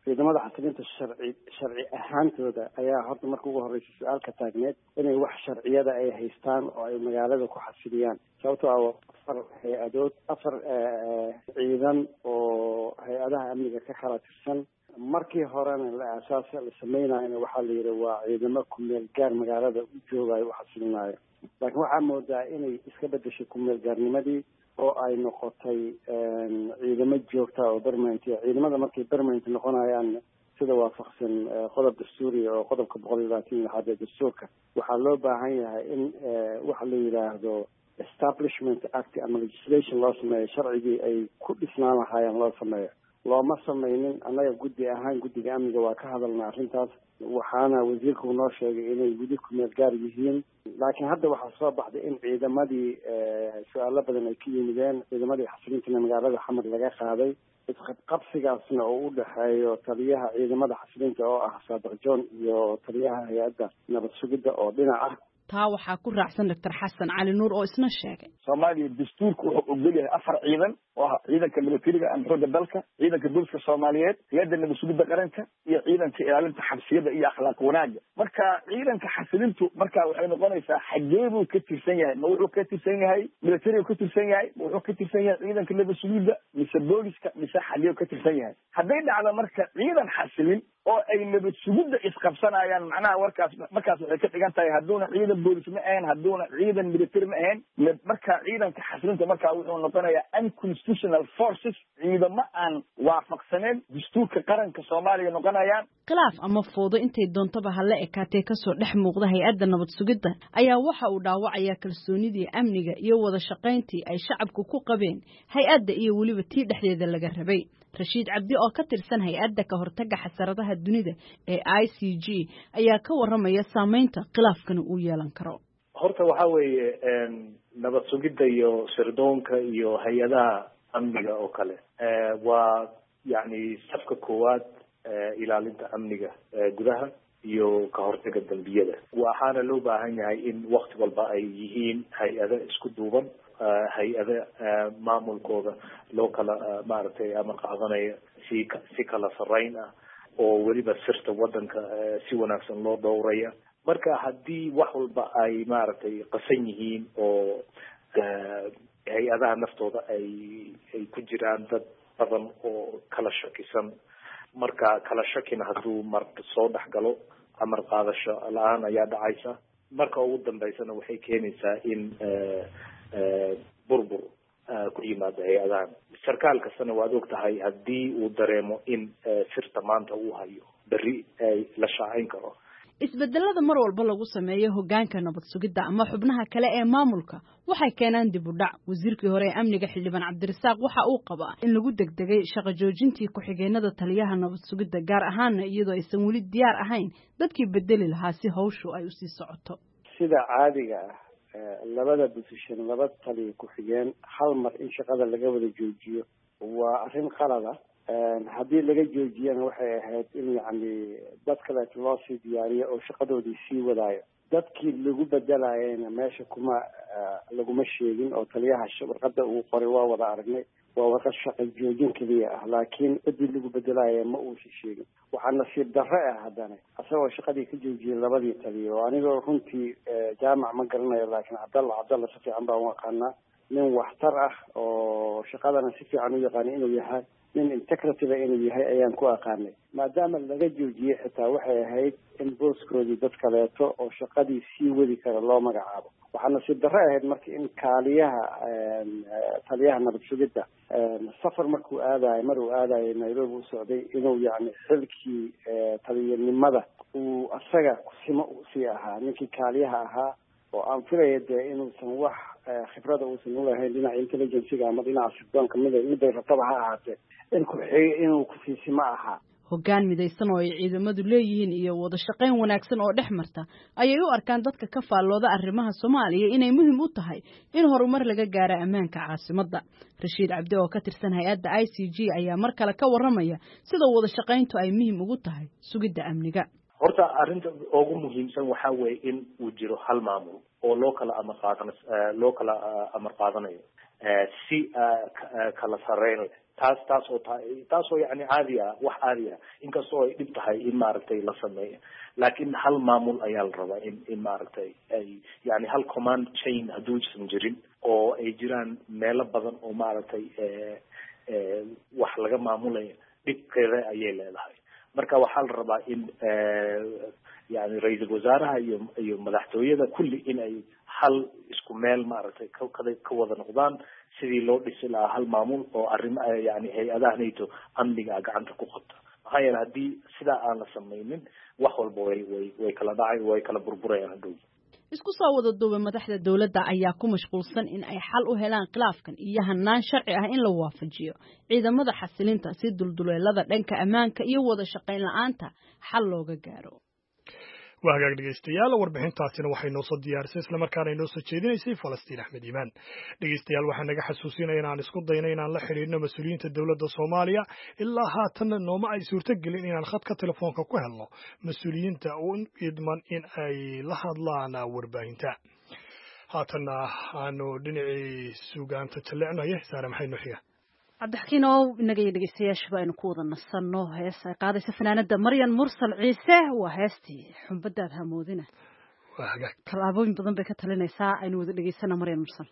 ciidamada xasilinta sharci ahaantooda ayaa horta marka ugu horreysa su-aalka taagneed inay wax sharciyada ay haystaan oo ay magaalada ku xasiliyaan sababtoo ah afar hay-adood afar ciidan oo hay-adaha amniga ka kala tirsan markii horena la sameynayona waxaa la yidhi waa ciidamo kumeel gaar magaalada u joogayo u xasilinaayo laakiin waxaa moodaa inay iska bedeshay kumeel gaarnimadii oo ay noqotay ciidamo joogta oo permanent ciidamada markay permanent noqonayaan sida waafaqsan qodob dastuuriya oo qodobka 126 ee dastuurka waxaa loo baahan yahay in waxa la yidhaahdo establishment act ama legislation loo sameeyo sharcigii ay ku dhisnaan lahaayeen loo sameeyo looma sameynin annaga guddi ahaan guddiga amniga waa ka hadalna arrintaas waxaana wasiirku noo sheegay inay weli kumeel gaar yihiin laakiin hadda waxaa soo baxday in ciidamadii su-aalo badan ay ka yimideen ciidamadii xasilintana magaalada xamar laga qaaday isqabqabsigaasna oo u dhexeeyo taliyaha ciidamada xasilinta oo ah Saadax John iyo taliyaha hay-adda nabad sugidda oo dhinac ah taa waxaa ku raacsan Dr. Xasan Cali Nuur oo isna sheegay Soomaaliya dastuurku wuxuu ogol yahay afar ciidan oo ah ciidanka militariga ama xoogga dalka ciidanka booliska Soomaaliyeed hay'adda nabad sugidda qaranka iyo ciidanka ilaalinta xabsiyada iyo akhlaaq wanaagga marka ciidanka xasilintu marka waxay noqonaysaa xageebu ka tirsan yahay ma wuxuu ka tirsan yahay militariga ka tirsan yahay ma wuxuu ka tirsan yahay ciidanka nabad sugidda mise booliska mise xageebu ka tirsan yahay hadday dhacdo marka ciidan xasilin oo ay nabad sugidda isqabsanayaan macnaha markaas waxay ka dhigan tahay hadduuna ciidan boolis ma ahayn hadduuna ciidan military ma ahayn marka ciidanka xasilinta marka wuxuu noqonayaa unconstitutional forces ciidamo aan waafaqsaneyn dastuurka qaranka Soomaaliya noqonayaan khilaaf ama foodo intay doontaba hala ekaatay kasoo dhex muuqda hay-adda nabad sugidda ayaa waxa uu dhaawacayaa kalsoonidii amniga iyo wada shaqayntii ay shacabku ku qabeen hay-adda iyo weliba tii dhexdeeda laga rabay Rashiid Cabdi oo ka tirsan hay-adda ka hortagga xasaradaha dunida ee ICG ayaa ka waramaya saameynta khilaafkan uu yeelan karo horta waxa weeye nabad sugidda iyo sirdoonka iyo hay-adaha amniga oo kale waa yani safka koowaad ilaalinta amniga gudaha iyo ka hortagga dambiyada waxaana loo baahan yahay in waqti walba ay yihiin hay-ado isku duuban hay-ada maamulkooda loo kala maaragtay ama qaadanaya si kala sarreyn ah oo weliba sirta waddanka si wanaagsan loo dhowraya marka haddii wax walba ay maaragtay qasan yihiin oo hay-adaha naftooda ay ku jiraan dad badan oo kala shakisan marka kala shakina hadduu mar soo dhex galo amar qaadasho la-aan ayaa dhacaysa marka ugu dambeysana waxay keenaysaa in burbur ku yimaada hay-adahan sarkaal kastana waad og tahay haddii uu dareemo in sirta maanta uu hayo berri ay la shaacayn karo isbedelada mar walba lagu sameeyo hoggaanka nabad sugidda ama xubnaha kale ee maamulka waxay keenaan dib u dhac wasiirkii hore ee amniga xildhibaan Cabdirasaaq waxa uu qabaa in lagu degdegay shaqo joojintii ku-xigeenada taliyaha nabad sugidda gaar ahaan iyadoo aysan weli diyaar ahayn dadkii bedeli lahaa si hawshu ay u sii socoto sida caadiga ah labada position laba taliya ku-xigeen hal mar in shaqada laga wada joojiyo waa arrin qalada haddii laga joojiyana waxay ahayd in yacni dad kaleeto loo sii diyaariyo oo shaqadoodii sii wadaayo dadkii lagu bedelayena meesha laguma sheegin oo taliyaha warqada uu qoray waa wada aragnay waa warqad shaqa joojin keliya ah laakiin cidii lagu bedelaya ma uusi sheegin waxaa nasiib darre ah haddana isagoo shaqadii ka joojiyay labadii taliya oo anigoo runtii jaamac ma garanayo laakiin cabdalla si fiican baan u aqaanaa nin waxtar ah oo shaqadana si fiican u yaqaana inuu yahay nin integrative inuu yahay ayaan ku aqaanay maadaama laga joojiyey xitaa waxay ahayd in booskoodii dad kaleeto oo shaqadii sii wadi kara loo magacaabo waxaa nasiib darre ahayd marka in taliyaha nabad sugidda safar markuu aadayo mar uu aadayo Nairobi u socday inuu yacni xilkii taliyanimada uu asaga kusimo usii ahaa ninkii kaaliyaha ahaa oo aan filaya dee inuusan wax khibrada uusan ulahayn dhinaca intelligencega ama dhinaca sirdoonka miday rataba ha ahaatee inuu kusiisimo ahaa hoggaan midaysan oo ay ciidamadu leeyihiin iyo wada shaqayn wanaagsan oo dhex marta ayay u arkaan dadka ka faallooda arrimaha Soomaaliya inay muhiim u tahay in horumar laga gaaro ammaanka caasimadda Rashiid Cabdi oo ka tirsan hay'adda ICG ayaa mar kale ka waramaya sida wada shaqayntu ay muhiim ugu tahay sugidda amniga horta arrinta ugu muhiimsan waxa weeye in uu jiro hal maamul oo loo kala amar qaadanayo si kala sarreyn taasoo yani caadi ah, wax caadi ah, inkastoo ay dhib tahay in maaragtay la sameeyo, laakiin hal maamul ayaa la rabaa in maaragtay ay yani hal command chain hadduusan jirin oo ay jiraan meelo badan oo maaragtay wax laga maamulayo, dhibkeeda ayay leedahay. marka waxaa la rabaa in yani ra-iisul wasaaraha iyo madaxtooyada kulli in ay hal isku meel maaragtay ka wada noqdaan sidii loo dhisi lahaa hal maamul oo arrimo yani hay-adaha NATO amniga gacanta ku qabta. maxaa yeele haddii sidaa aan la samaynin wax walba way kala dhacay, way kala burburayaan hadhow. isku soo wada duubay madaxda dawladda ayaa ku mashquulsan in ay xal u helaan khilaafkan iyo hanaan sharci ah in la waafajiyo ciidamada xasilinta si dulduleelada dhanka ammaanka iyo wada shaqayn la'aanta xal looga gaaro. waa hagaag dhegeystayaal, warbixintaasina waxay noo soo diyaarisay isla markaana inoo soo jeedinaysay Falastiin Axmed Iimaan. dhegeystayaal, waxaan naga xasuusinaya inaan isku dayno inaan la xiriirno mas-uuliyiinta dowladda Soomaaliya ilaa haatan nooma ay suurtagelin inaan khadka telefoonka ku helno mas-uuliyiinta u idman in ay la hadlaan warbaahinta. haatanna aanu dhinacii suugaanta jallecnaya saare maxay noo xiga. cabdixakiinow inaga iyo dhegeystayaasha aynu ku wada nasanno hees ay qaadaysa fanaanada Maryan Mursal Ciise. waa heestii Xumbadaad Hamoodina. waa hagaag talaabooyin badan bay ka talinaysaa. aynu wada dhegeysana Maryan Mursal.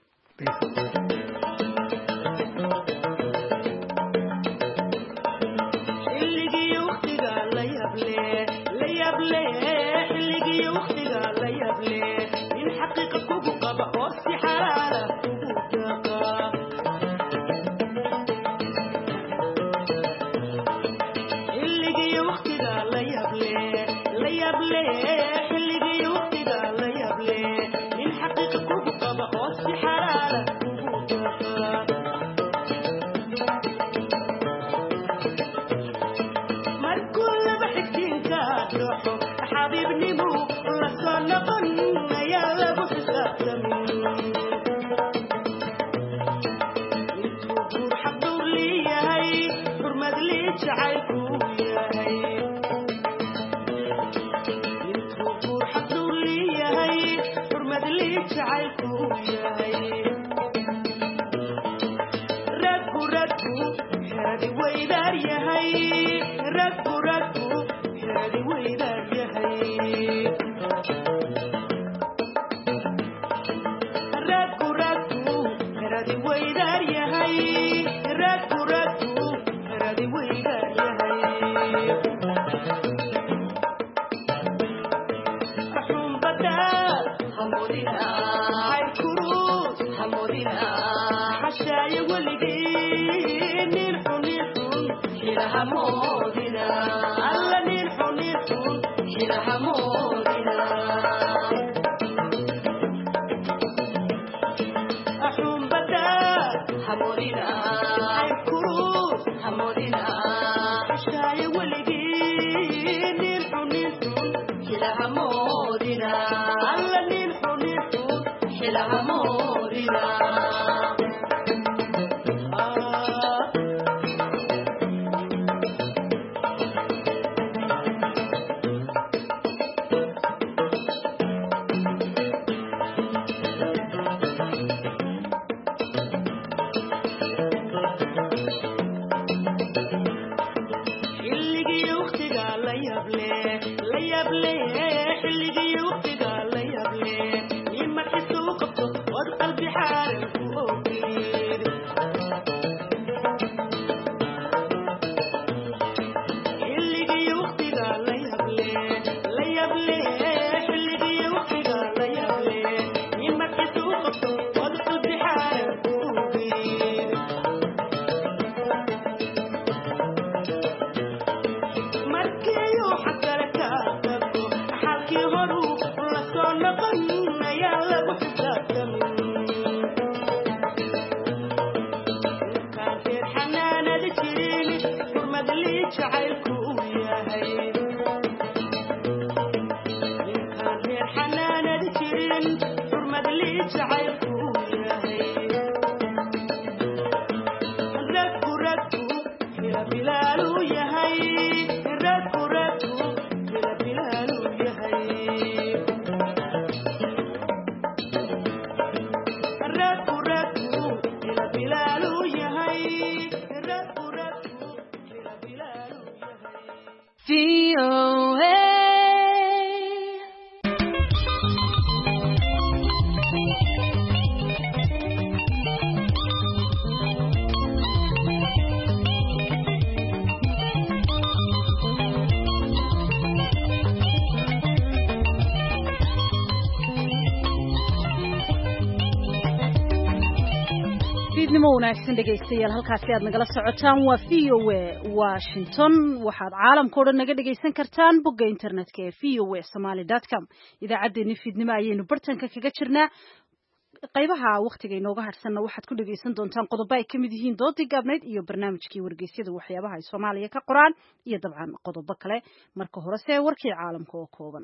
fiidnimo wanaagsan dhegaystayaal halkaasi aad nagala socotaan waa VOA Washington waxaad caalamka oo dhan naga dhagaysan kartaan bogga internetka ee voasomali.com idaacadeena fiidnimo ayaynu bartanka kaga jirnaa qaybaha waqtiga inooga harsanna waxaad ku dhagaysan doontaan qodobo ay kamid yihiin doodii gaabnayd iyo barnaamijkii wargeysyada waxyaabaha ay Soomaaliya ka qoraan iyo dabcan qodobo kale marka horese warkii caalamka oo kooban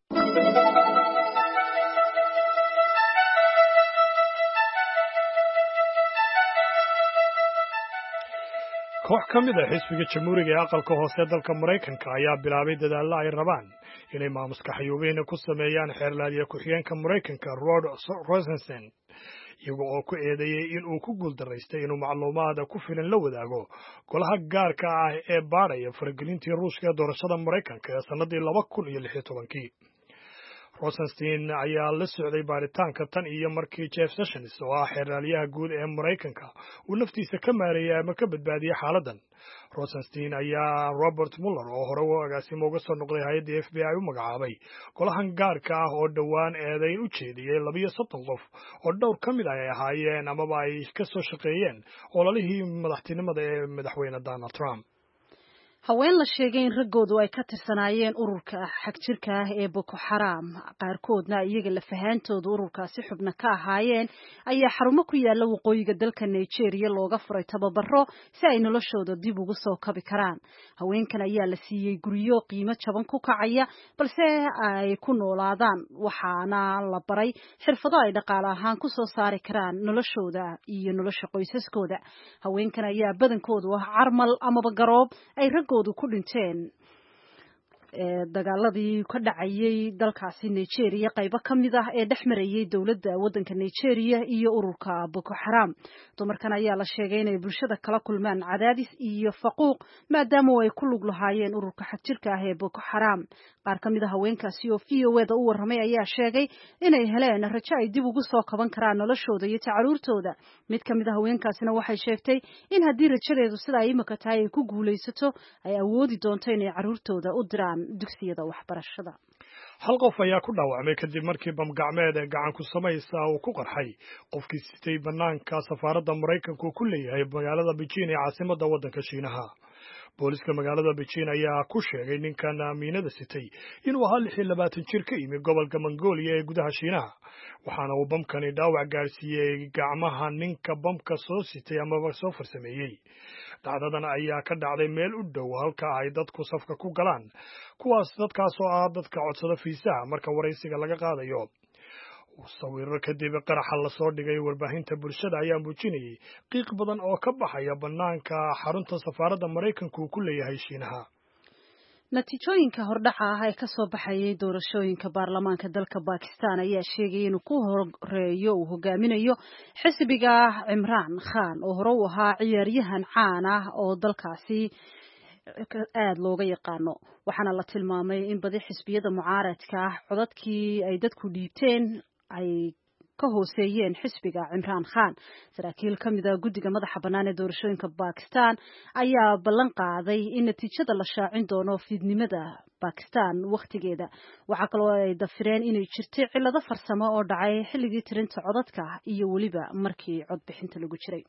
koox ka mid ah xisbiga jamhuuriga ee aqalka hoose dalka Mareykanka ayaa bilaabay dadaalo ay rabaan inay maamuska xayuubin ku sameeyaan xeerlaaliye ku-xigeenka Mareykanka Rod Rosenstein iyaga oo ku eedeeyay in uu ku guuldareystay inuu macluumaad ku filan la wadaago golaha gaarka ah ee baaraya faragelintii Ruushka ee doorashada Mareykanka ee sanadii 2016 Rosenstein ayaa la socday baaritaanka tan iyo markii Jeff Sessions oo ah xeerlaaliyaha guud ee Mareykanka uu naftiisa ka maareeyay ama ka badbaadiyay xaaladan. Rosenstein ayaa Robert Mueller oo hore u agaasimo uga soo noqday hay'adda FBI u magacaabay golahan gaarka ah oo dhowaan eedayn u jeediyay 32 qof oo dhowr ka mid ah ay ahaayeen amaba ay ka soo shaqeeyeen ololihii madaxtinimada ee madaxweyne Donald Trump. haween la sheegay in raggoodu ay ka tirsanaayeen ururka xagjirka ah ee Boko Haram qaarkoodna iyaga la fahaantooda ururkaasi xubna ka ahaayeen ayaa xarumo ku yaala waqooyiga dalka Nigeria looga furay tababaro si ay noloshooda dib ugu soo kabi karaan haweenkan ayaa la siiyay guryo qiimo jaban ku kacaya balse ay ku noolaadaan waxaana la baray xirfado ay dhaqaale ahaan ku soo saari karaan noloshooda iyo nolosha qoysaskooda haweenkan ayaa badankoodu ah carmal ama garoob ay ku dhinteen dagaaladii ka dhacayay dalkaasi Nigeria qaybo kamid ah ee dhexmarayay dawladda wadanka Nigeria iyo ururka Boko Haram dumarkan ayaa la sheegay inay bulshada kala kulmaan cadaadis iyo faquuq maadaama ay ku lug lahaayeen ururka xagjirka ah ee Boko Haram qaar kamid ah haweenkaasi oo VOA-da u warramay ayaa sheegay inay heleen rajo ay dib ugu soo kaban karaan noloshooda iyo tacaruurtooda mid kamid ah haweenkaasina waxay sheegtay in haddii rajadeedu sida ay imika tahay ay ku guulaysato ay awoodi doonto inay caruurtooda u diraan dugsiyada waxbarashada. hal qof ayaa ku dhaawacmay kadib markii bam gacmeed ee gacan ku samaysa uu ku qarxay qofkii sitay banaanka safaaradda Mareykanka ku leeyahay magaalada Beijing ee caasimadda waddanka Shiinaha. booliska magaalada Beijing ayaa ku sheegay ninkan amiinada sitay inuu ahaa 26 jir ka yimid gobolka Mongolia ee gudaha Shiinaha waxaana uu bamkani dhaawac gaarsiiyay gacmaha ninka bamka soo sitay ama soo farsameeyay. dhacdadan ayaa ka dhacday meel u dhow halka ay dadku safka ku galaan dadkaas oo ah dadka codsada fiisaha marka waraysiga laga qaadayo. sawirro kadib qaraxa la soo dhigay warbaahinta bulshada ayaa muujinayay qiiq badan oo ka baxaya banaanka xarunta safaaradda Mareykanka uu ku leeyahay Shiinaha. natiijooyinka hordhaca ah ee ka soo baxayay doorashooyinka baarlamaanka dalka Pakistan ayaa sheegay inuu ku horeeyo uu hogaaminayo xisbiga Imran Khan oo hore u ahaa ciyaaryahan caan ah oo dalkaasi aad looga yaqaano waxaana la tilmaamay in badi xisbiyada mucaaradka ah codadkii ay dadku dhiibteen ay ka hooseeyeen xisbiga Imran Khan saraakiil kamid ah guddiga madaxa bannaan ee doorashooyinka Pakistan ayaa ballan qaaday in natiijada la shaacin doono fiidnimada Pakistan waqtigeeda waxa kale oo ay dafireen inay jirtay cilado farsamo oo dhacay xilligii tirinta codadka iyo waliba markii cod bixinta lagu jiray.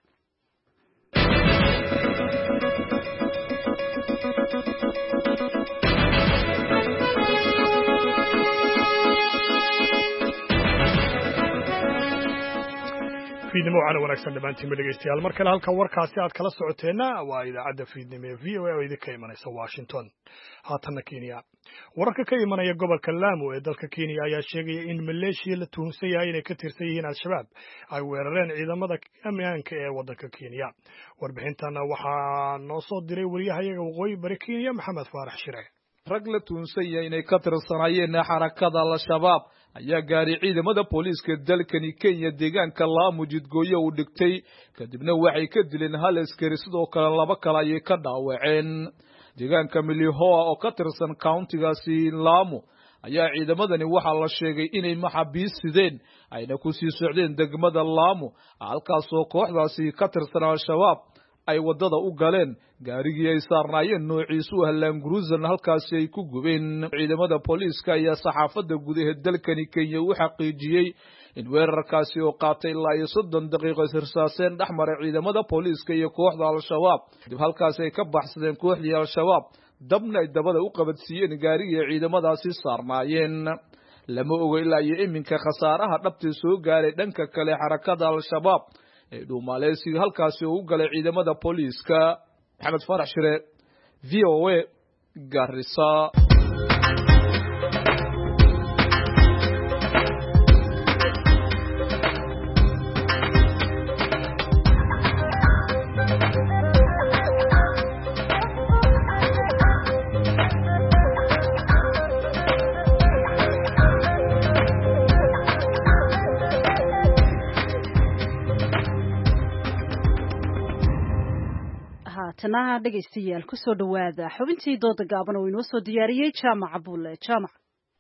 fiidnimo waxaana wanaagsan dhammaantiin dhegaystayaal mar kale halka warkaasi aad kala socoteena waa idaacadda fiidnimo ee VOA oo idinka imanaysa Washington. haatanna Kenya wararka ka imanaya gobolka Lamu ee dalka Kenya ayaa sheegaya in maleeshiya la tuhunsan yahay inay ka tirsan yihiin al-shabaab ay weerareen ciidamada ammaanka ee waddanka Kenya. warbixintan waxaa noo soo diray wariyahayaga waqooyi bari Kenya Maxamed Faarax Shire. rag la tuhunsan yahay inay ka tirsanaayeen xarakada al-shabaab ayaa gaaray ciidamada booliiska dalkani Kenya deegaanka Lamu jidgooyo u dhigtay kadibna waxay ka dileen hal askari sidoo kale laba kale ay ka dhaawaceen deegaanka Milihoa oo ka tirsan countigaasi Lamu ayaa ciidamadani waxa la sheegay inay maxaabiis sideen ayna ku sii socdeen degmada Lamu halkaas oo kooxdaasi ka tirsan al-shabaab ay waddada u galeen gaarigii ay saarnaayeen noociisu Land Cruiser halkaasi ay ku gubeen. Ciidamada booliiska ayaa saxaafadda gudaha dalkani Kenya u xaqiijiyay in weerarkaasi oo qaatay ilaa 30 daqiiqo sirsaaseen dhexmaray ciidamada booliiska iyo kooxda Al-Shabaab. Dib halkaasi ay ka baxsadeen kooxdii Al-Shabaab, dabna ay dabada u qabadsiiyeen gaarigii ciidamadaasi saarnaayeen. lama oga ilaa iyo iminka khasaaraha dhabtii soo gaaray dhanka kale xarakada Al-Shabaab ee dhuumaaleysiga halkaasi oo u galay ciidamada booliiska. Maxamed Farax Shire, VOA, Garissa. tanaha dhageystayaal ku soo dhawaada xubintii dooda gaaban oo inoo soo diyaariyay Jaamac Abuule. Jaamac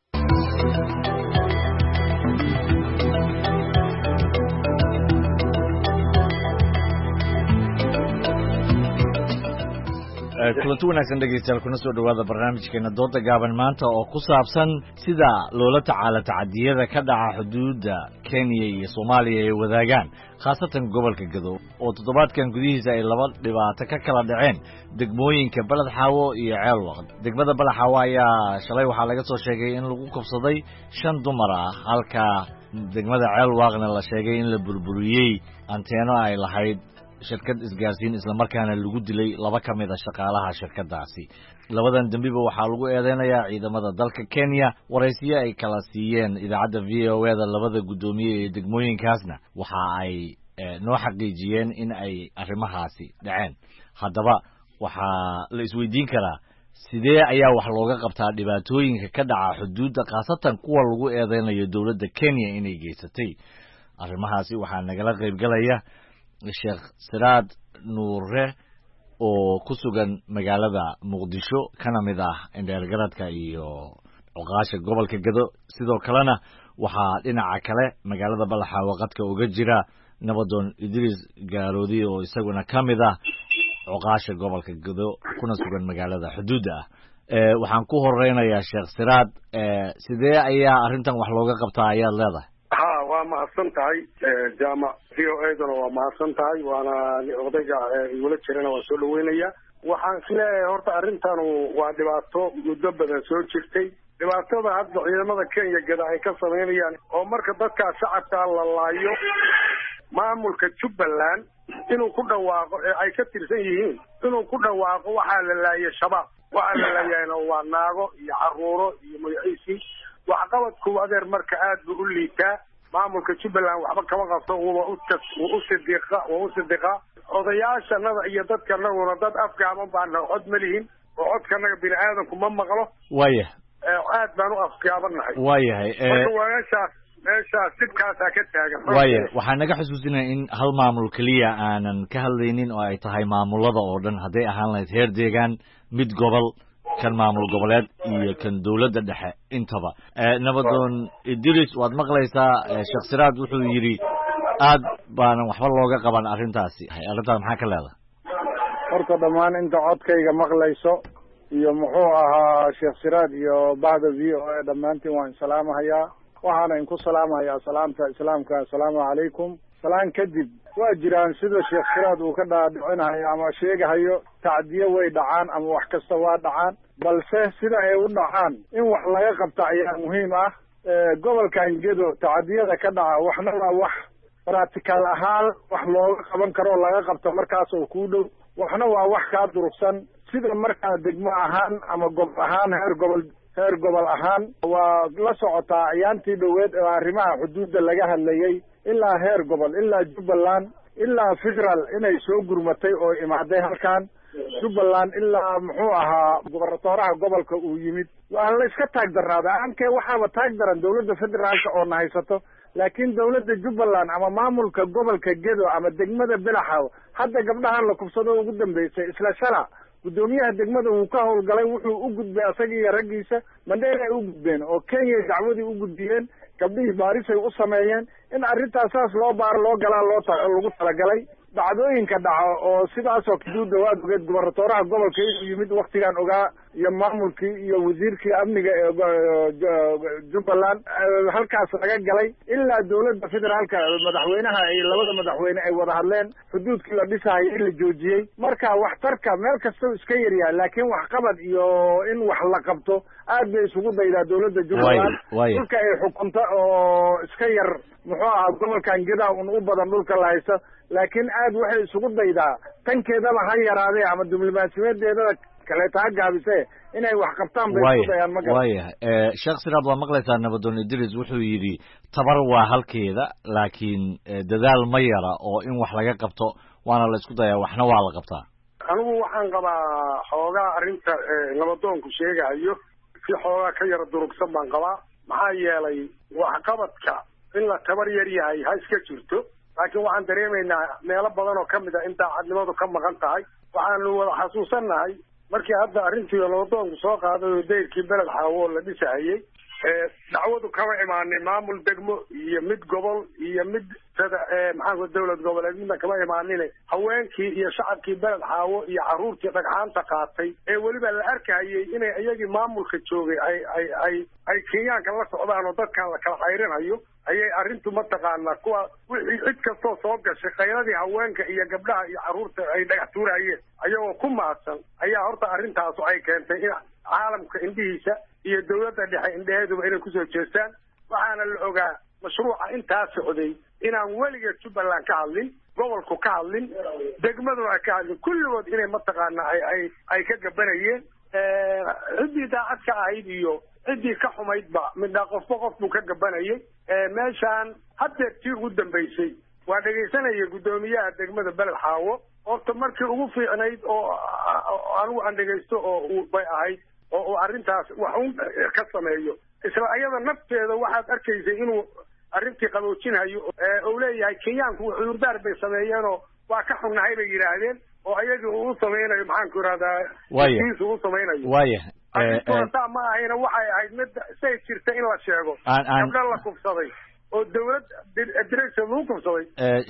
kulanti wanaagsan dhegeystayaal kuna soo dhawaada barnaamijkeena dooda gaaban maanta oo ku saabsan sida loola tacaalo tacadiyada ka dhaca xuduudda Kenya iyo Soomaaliya ay wadaagaan khaasatan gobolka Gado oo toddobaadkan gudihiisa ay laba dhibaato ka kala dhaceen degmooyinka Balad Xaawo iyo Ceelwaq. Degmada Balad Xaawo ayaa shalay waxaa laga soo sheegay in lagu kufsaday 5 dumar ah halka degmada Ceelwaqna la sheegay in la burburiyay anteeno ay lahayd shirkad isgaarsiin isla markaana lagu dilay 2 ka mid ah shaqaalaha shirkadaasi. labadan dambiba waxaa lagu eedeynayaa ciidamada dalka Kenya. Waraysiyo ay kala siiyeen idaacadda VOA-da labada gudoomiye ee degmooyinkaasna waxa ay noo xaqiijiyeen in ay arrimahaasi dhaceen. Haddaba waxaa la isweydiin karaa sidee ayaa wax looga qabtaa dhibaatooyinka ka dhaca xuduudda khaasatan kuwa lagu eedeynayo dawladda Kenya inay geysatay. Arrimahaasi waxaa nagala qayb galaya Sheekh Siraad Nuure oo ku sugan magaalada Muqdisho kana mid ah indheergaradka iyo oqaasha gobolka Gado. sidoo kalena waxaa dhinaca kale magaalada Balad Xaawo qadka uga jira Nabadoon Idris Gaaroodi oo isaguna ka mid ah oqaasha gobolka Gado kuna sugan magaalada xuduudda ah. waxaan ku horeynayaa Sheekh Siraad, sidee ayaa arrintan wax looga qabtaa ayaad leedahay? waa mahadsan tahay Jaamac. VOA-dana waa mahadsan tahay, waana odayga igula jirana waa soo dhaweynaya. waxaan isleeyahay horta arrintan waa dhibaato muddo badan soo jirtay. dhibaatada hadda ciidamada Kenya Gada ay ka sameynayaan oo marka dadka shacabka la laayo maamulka Jubbaland inuu ku dhawaaqo ay ka tirsan yihiin inuu ku dhawaaqo waxaa la laayay shabaab, waxaa la laayayna waa naago iyo caruuro iyo magaciisi. waxqabadku adeer marka aad buu u liitaa. maamulka Jubbaland waxba kama qabto, wuu u sidiqa odayaashanada iyo dadkanaguna dad afgaaban baan cod ma lihin oo codkanaga bini'aadanku ma maqlo. aad baan u afgaabanahay. meeshaas dibkaasaa ka taagan. waxaa naga xusuusinaya in hal maamul keliya aanan ka hadlaynin oo ay tahay maamulada oo dhan, hadday ahaan lahayd heer deegaan, mid gobol, kan maamul goboleed iyo kan dawladda dhexe intaba. Nabadoon Idris, waad maqlaysaa Sheekh Siraad wuxuu yidhi aad baanan waxba looga qaban arrintaasi. arrintaas maxaa ka leedahay? horta dhammaan inta codkayga maqlayso iyo muxuu ahaa Sheekh Siraad iyo bahda VOA dhammaantiin waan salaamahayaa. waxaana inku salaamahayaa salaamta islaamka, assalaamu calaykum. salaan kadib waa jiraan sida Sheekh Siraad uu ka dhaadhicinayo ama sheegahayo tacdiyo way dhacaan ama wax kasta waa dhacaan, balse sida ay u dhacaan in wax laga qabta ayaa muhiim ah. gobolkan Gado tacdiyada ka dhaca waxna waa wax practical ahaan wax looga qaban karo laga qabto markaas oo ku dhow, waxna waa wax ka durugsan sida markaa degmo ahaan ama gobol ahaan heer gobol ahaan. waa la socotaa ayaantii dhoweed ee arrimaha xuduudda laga hadlayay ilaa heer gobol ilaa Jubbaland ilaa federal inay soo gurmatay oo imaaday halkan Jubbaland ilaa muxuu ahaa gobernatooraha gobolka uu yimid. waa la iska taag darnaada aankee waxaaba taag daran dawladda federaalka oo haysato, laakiin dawladda Jubbaland ama maamulka gobolka Gado ama degmada Balad Xaawo hadda gabdhahan la kubsado ugu dambeysay isla shala gudoomiyaha degmada uu ka howlgalay wuxuu u gudbay asaga iyo raggiisa Mandheera ay u gudbeen oo Kenya dacwadii u gudbiyeen, gabdhihii baaris ay u sameeyeen in arrintaas saas loo baaro loo galaa lagu talagalay. dhacdooyinka dhaco oo sidaasoo xuduudda waad ogeed gobernatooraha gobolka inuu yimid waktigan ogaa iyo maamulkii iyo wasiirkii amniga ee jubbaland halkaas laga galay ilaa dawladda federaalka madaxweynaha ay labada madaxweyne ay wada hadleen xuduudkii la dhisahaya in la joojiyey marka waxtarka meel kastau iska yaryahay laakiin waxqabad iyo in wax la qabto aad bay isugu daydaa dawladda jubbaland dhulka ay xukunto oo iska yar muxuu ahaa gobolkan gedaa un u badan dhulka la haysto laakiin aad waxay isugu daydaa tankeedaba ha yaraadee ama diblomaasiyadeedada kaleeta ha gaabise inay wax qabtaan bay isku dayaan ma garan waayahay sheekh siraad waa maqlaysaa nabadoon idris wuxuu yidhi tabar waa halkeeda laakiin dadaal ma yara oo in wax laga qabto waana la isku dayaa waxna waa la qabtaa anigu waxaan qabaa xoogaa arrinta nabadoonku sheegayo si xoogaa ka yara durugsan baan qabaa maxaa yeelay waxqabadka in la tabar yar yahay ha iska jirto laakiin waxaan dareemaynaa meelo badan oo kamid a in daacadnimadu ka maqan tahay waxaanu wada xasuusannahay markii hadda arrintii nabadoonku soo qaaday oo dayrkii beled xaawo la dhisahayey dacwadu kama imaanin maamul degmo iyo mid gobol iyo mid maxaanku dawlad goboleed midna kama imaanine haweenkii iyo shacabkii beled xaawo iyo carruurtii dhagxaanta qaatay ee weliba la arkayay inay iyagii maamulka joogay ay kenyaanka la socdaan oo dadkan la kala xayrinayo ayay arrintu mataqaanaa kuwa wixii cid kastoo soo gashay khayradii haweenka iyo gabdhaha iyo carruurta ay dhagax tuurayeen ayagoo ku maadsan ayaa horta arrintaasu ay keentay in caalamka indhihiisa iyo dawladda dhexe indhaheeduba inay kusoo jeestaan waxaana la ogaa mashruuca intaa socday inaan weligeed jubbaland ka hadlin gobolku ka hadlin degmaduna ay ka hadlin kulligood inay mataqaanaa ay ka gabanayeen ciddii daacad ka ahayd iyo ciddii ka xumaydba midna qofba qof buu ka gabanayay meeshaan haddeer tii ugu dambaysay waa dhegaysanaya guddoomiyaha degmada beled xaawo horta markii ugu fiicnayd oo anigu aan dhegaysto oo bay ahayd oo uu arrintaas wax un ka sameeyo isla ayada nafteeda waxaad arkaysay inuu arrintii qaboojinhayo uu leeyahay kenyaanku cudurdaar bay sameeyeenoo waa ka xunnahay bay yidhaahdeen oo ayagii uu samaynayo maxaanku irahdaa iisu u samaynayo arrintoontaa ma ahayna waxay ahayd mid say jirta in la sheego gabdha la kufsaday oo dawlad diraysa lagu kufsaday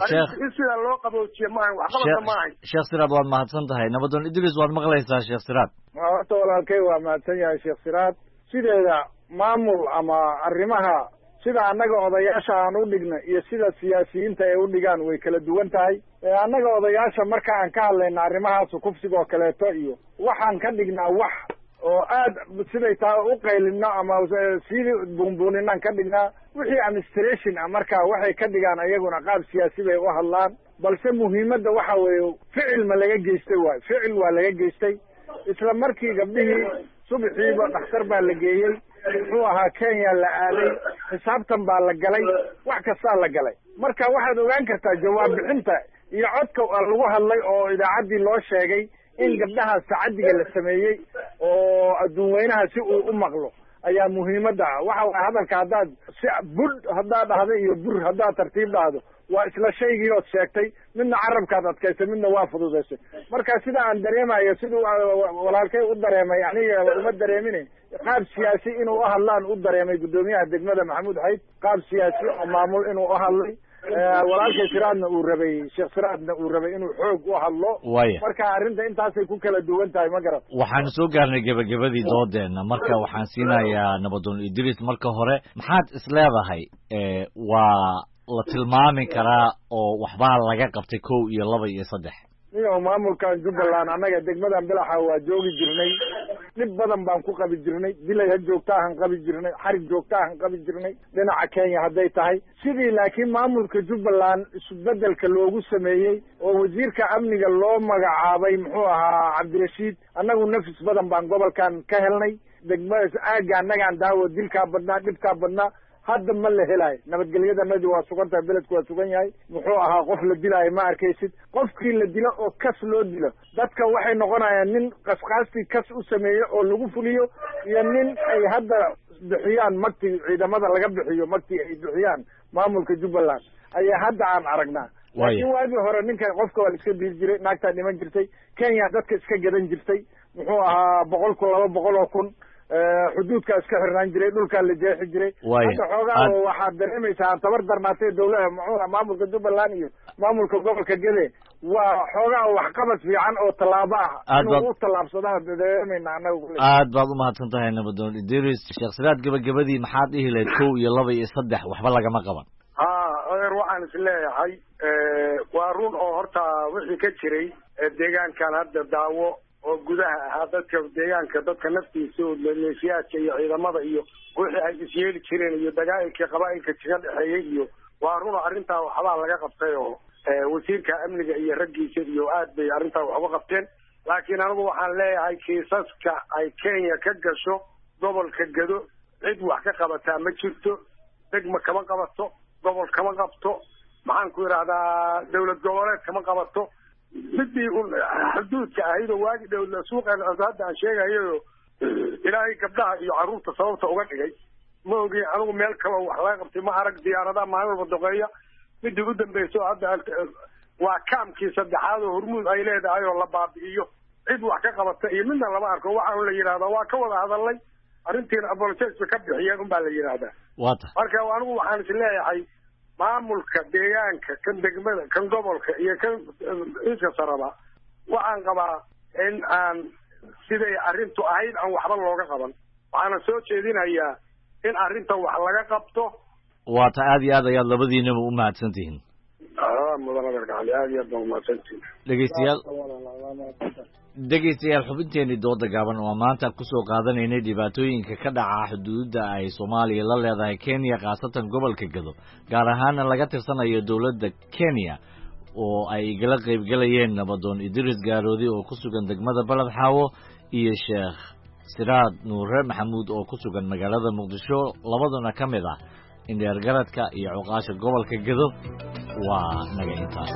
in sidaa loo qaboojiye ma ahayn waxqabadna ma ahayn sheekh siraad waad mahadsan tahay nabadoon idris waad maqlaysaa sheekh siraad horta walaalkay waa mahadsan yahay sheekh siraad sideeda maamul ama arrimaha sida annaga odayaasha aan u dhigna iyo sida siyaasiyiinta ay u dhigaan way kala duwan tahay annaga odayaasha marka aan ka hadlayna arrimahaas kufsiga oo kaleeto iyo waxaan ka dhignaa wax oo aad siday taa u qaylino ama sidii buunbuuninaan ka dhignaa wixii administration ah marka waxay ka dhigaan ayaguna qaab siyaasi bay u hadlaan balse muhiimadda waxa weeye ficil ma laga geystay waayo ficil waa laga geystay isla markii gabdhihii subaxiiba dhakhtar baa la geeyey muxuu ahaa kenya la aaday xisaabtan baa la galay wax kastaa la galay marka waxaad ogaan kartaa jawaab bixinta iyo codka lagu hadlay oo idaacaddii loo sheegay in gabdhahaas tacadiga la sameeyey oo adduun weynaha si uu u maqlo ayaa muhiimadda ah waxa waay hadalka haddaad si budh haddaad dhahdo iyo bur haddaad tartiib dhahdo waa isla shaygii ood sheegtay midna carabkaad adkaysay midna waa fududaysay marka sida aan dareemayo siduu walaalkay u dareemay aniga uma dareemin qaab siyaasi inuu u hadlaan u dareemay guddoomiyaha degmada maxamuud xayd qaab siyaasi oo maamul inuu u hadlay walaalkay siraadna uu rabay sheekh siraadna uu rabay inuu xoog u hadlo marka arrinta intaasay ku kala duwan tahay ma garan waxaanu soo gaarnay gebagabadii doodeena marka waxaan siinayaa nabadoon idris marka hore maxaad isleedahay waa la tilmaami karaa oo waxbaa laga qabtay 1 iyo 2 iyo 3 iyo maamulkan jubbaland annaga degmadan bilaxa waa joogi jirnay dhib badan baan ku qabi jirnay dilay ha joogtaahan qabi jirnay xarig joogtaahan qabi jirnay dhinaca kenya hadday tahay sidii laakiin maamulka jubbaland isbedelka loogu sameeyey oo wasiirka amniga loo magacaabay muxuu ahaa cabdirashiid annagu nafis badan baan gobolkan ka helnay degmadaas aagga annagaan daawo dilkaa badnaa dhibkaa badnaa hadda ma la helaayo nabadgelyadanadi waa sugan tahay beledku waa sugan yahay muxuu ahaa qof la dilaayo ma arkaysid qofkii la dilo oo kas loo dilo dadka waxay noqonayaan nin qasqaastii kas u sameeyo oo lagu fuliyo iyo nin ay hadda bixiyaan magtii ciidamada laga bixiyo magtii ay bixiyaan maamulka jubbaland ayaa hadda aan aragnaa laakiin waagii hore ninka qofka waa la iska biir jiray naagtaa dhiman jirtay kenya dadka iska gadan jirtay muxuu ahaa 100,000 kun xuduudkaa iska xirnaan jiray dhulkaa la jeexi jiray hadda xoogaa waxaad dareemaysaa tabar darnaatay dawlada muxuu maamulka jubbaland iyo maamulka gobolka gede waa xoogaa waxqabad fiican oo tallaabo ah inuu u tallaabsadaan dareemayna anagu aad baad u mahadsan tahay nabadoon Idris Sheekh Siraad gabagabadii maxaad dhihi lahayd 1 iyo 2 iyo 3 waxba lagama qaban adeer waxaan is leeyahay waa run oo horta wixii ka jiray deegaankan hadda daawo oo gudaha ahaa dadka deegaanka dadka naftiisa oo maleeshiyaadka iyo ciidamada iyo wixii ay isyeeli jireen iyo dagaalkii qabaa'ilka ka dhexeeyay iyo waa run arrintaa waxbaa laga qabtay oo wasiirka amniga iyo raggiisa iyo aad bay arrintaa wax uga qabteen laakiin anigu waxaan leeyahay kiisaska ay Kenya ka gasho gobolka Gado cid wax ka qabataa ma jirto degma kama qabato gobol kama qabto maxaan ku yiraahdaa dawlad goboleed kama qabato midii xuduudka ahayd oo waagi dawlad suuqan hadda aan sheegayo ilaahay gabdhaha iyo caruurta sababta uga dhigay ma ogi anigu meel kale wax laga qabtay ma arag diyaaradaha maalin walba doqeeya midii u dambeysay hadda waa kaamkii saddexaad oo hormuud ay leedahay oo la baabi'iyo cid wax ka qabata iyo midna lama arko waxaan la yiraahdaa waa ka wada hadalay arrintiina apologies ka bixiyeen un baa la yiraahdaa marka anigu waxaan is leeyahay maamulka deegaanka kan degmada kan gobolka iyo kan iska saraba waxaan qabaa in aan siday arrintu ahayd aan waxba looga qaban waxaana soo jeedinayaa in arrinta wax laga qabto waa ta aad iyo aad ayaad labadiinaba u mahadsantihiin dhegeystayaal xubinteenii dooda gaaban oo maanta kusoo qaadanaynay dhibaatooyinka ka dhaca xuduudda ay Soomaaliya la leedahay Kenya khaasatan gobolka Gado gaar ahaan laga tirsanayo dawladda Kenya oo ay igala qayb galayeen nabadoon Idris Gaaroodi oo ku sugan degmada Balad Xaawo iyo Sheekh Siraad Nuure Maxamuud oo ku sugan magaalada Muqdisho labaduna kamid ah indheer garadka iyo cuqaasha gobolka Gado waa naga intaas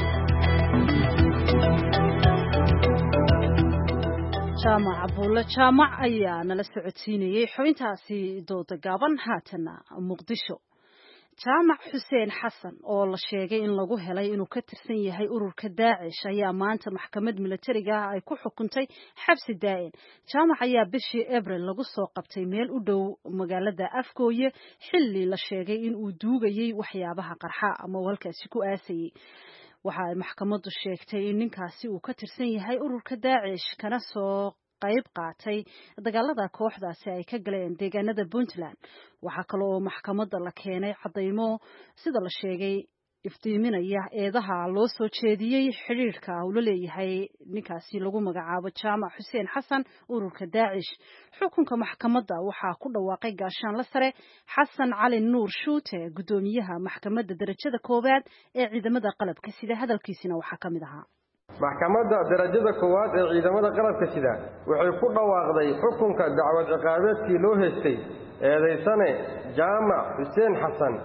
jaamac abuulla jaamac ayaa nala socodsiinayay xubintaasi dooda gaaban haatana Muqdisho jaamac xuseen xasan oo la sheegay in lagu helay inuu ka tirsan yahay ururka Daacish ayaa maanta maxkamad militariga ah ay ku xukuntay xabsi daa'im jaamac ayaa bishii April lagu soo qabtay meel u dhow magaalada Afgooye xilli la sheegay in uu duugayay waxyaabaha qarxa ama halkaasi ku aasayay waxa ay maxkamaddu sheegtay in ninkaasi uu ka tirsan yahay ururka Daacish kana soo qayb qaatay dagaalada kooxdaasi ay ka galeen deegaanada Puntland waxa kale oo maxkamadda la keenay cadeymo sida la sheegay iftiiminaya eedaha loo soo jeediyay xiriirka uu la leeyahay ninkaasi lagu magacaabo jaamac xuseen xasan ururka Daacish xukunka maxkamadda waxaa ku dhawaaqay gaashaan la sare xasan cali nuur shuute gudoomiyaha maxkamadda darajada koowaad ee ciidamada qalabka sida hadalkiisina waxa kamid ahaa maxkamadda darajada koowaad ee ciidamada qalabka sida waxay ku dhawaaqday xukunka dacwad ciqaabeedkii loo heystay eedaysane jaamac xuseen xasan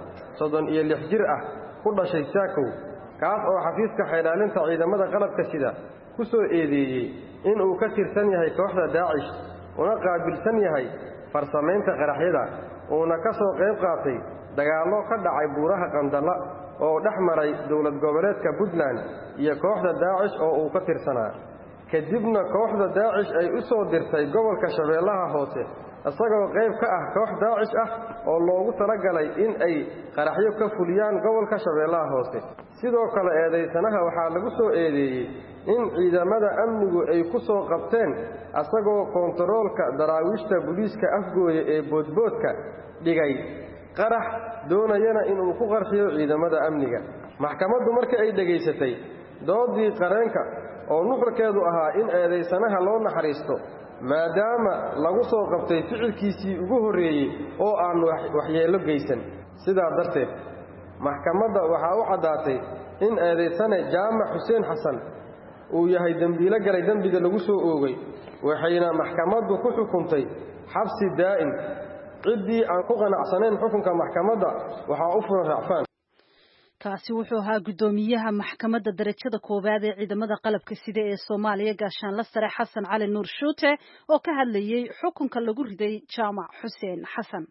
36 jir ah ku dhashay Saakow kaas oo xafiiska xeelaalinta ciidamada qalabka sida ku soo eedeeyay in uu ka tirsan yahay kooxda Daacish una qaabilsan yahay farsamaynta qaraxyada oo ka soo qayb qaatay dagaallo ka dhacay buuraha Qandala oo dhaxmaray dawlad goboleedka Puntland iyo kooxda Daacish oo uu ka tirsanaa kadibna kooxda Daacish ay u soo dirtay gobolka Shabeellaha Hoose asagoo qayb ka ah koox Daacish ah oo loogu talagalay in ay qaraxyo ka fuliyaan gobolka Shabeellaha Hoose sidoo kale eedaysanaha waxaa lagu soo eedeeyay in ciidamada amnigu ay ku soo qabteen asagoo kontaroolka daraawiishta booliiska Afgooye ee boodboodka dhigay qarax doonayana inuu ku qarxiyo ciidamada amniga maxkamaddu markii ay dhageysatay doodii qareenka oo nuxurkeedu ahaa in eedaysanaha loo naxariisto maadaama lagu soo qabtay ficilkiisii ugu horeeyay oo aan waxyeello geysan sidaa darteed maxkamadda waxaa u caddaatay in eedaysane jaamac xuseen xasan uu yahay dembiilo galay dembiga lagu soo oogay waxayna maxkamaddu ku xukuntay xabsi daa'im ciddii aan ku qanacsanayn xukunka maxkamadda waxaa u furan racfaan kaasi wuxuu ahaa gudoomiyaha maxkamadda darajada koowaad ee ciidamada qalabka sida ee Soomaaliya gaashaan la sare xasan cali nuur shuute oo ka hadlayay xukunka lagu riday jaamac xuseen xasan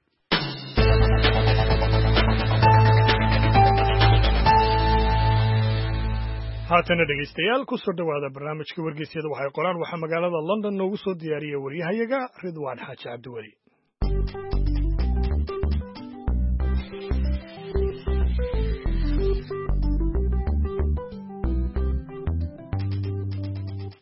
haatana dhegeystayaal ku soo dhawaada barnaamijka wargeysyada waxay qoraan waxa magaalada London noogu soo diyaariyay waryahayaga Ridwaan Xaaji Cabdiwali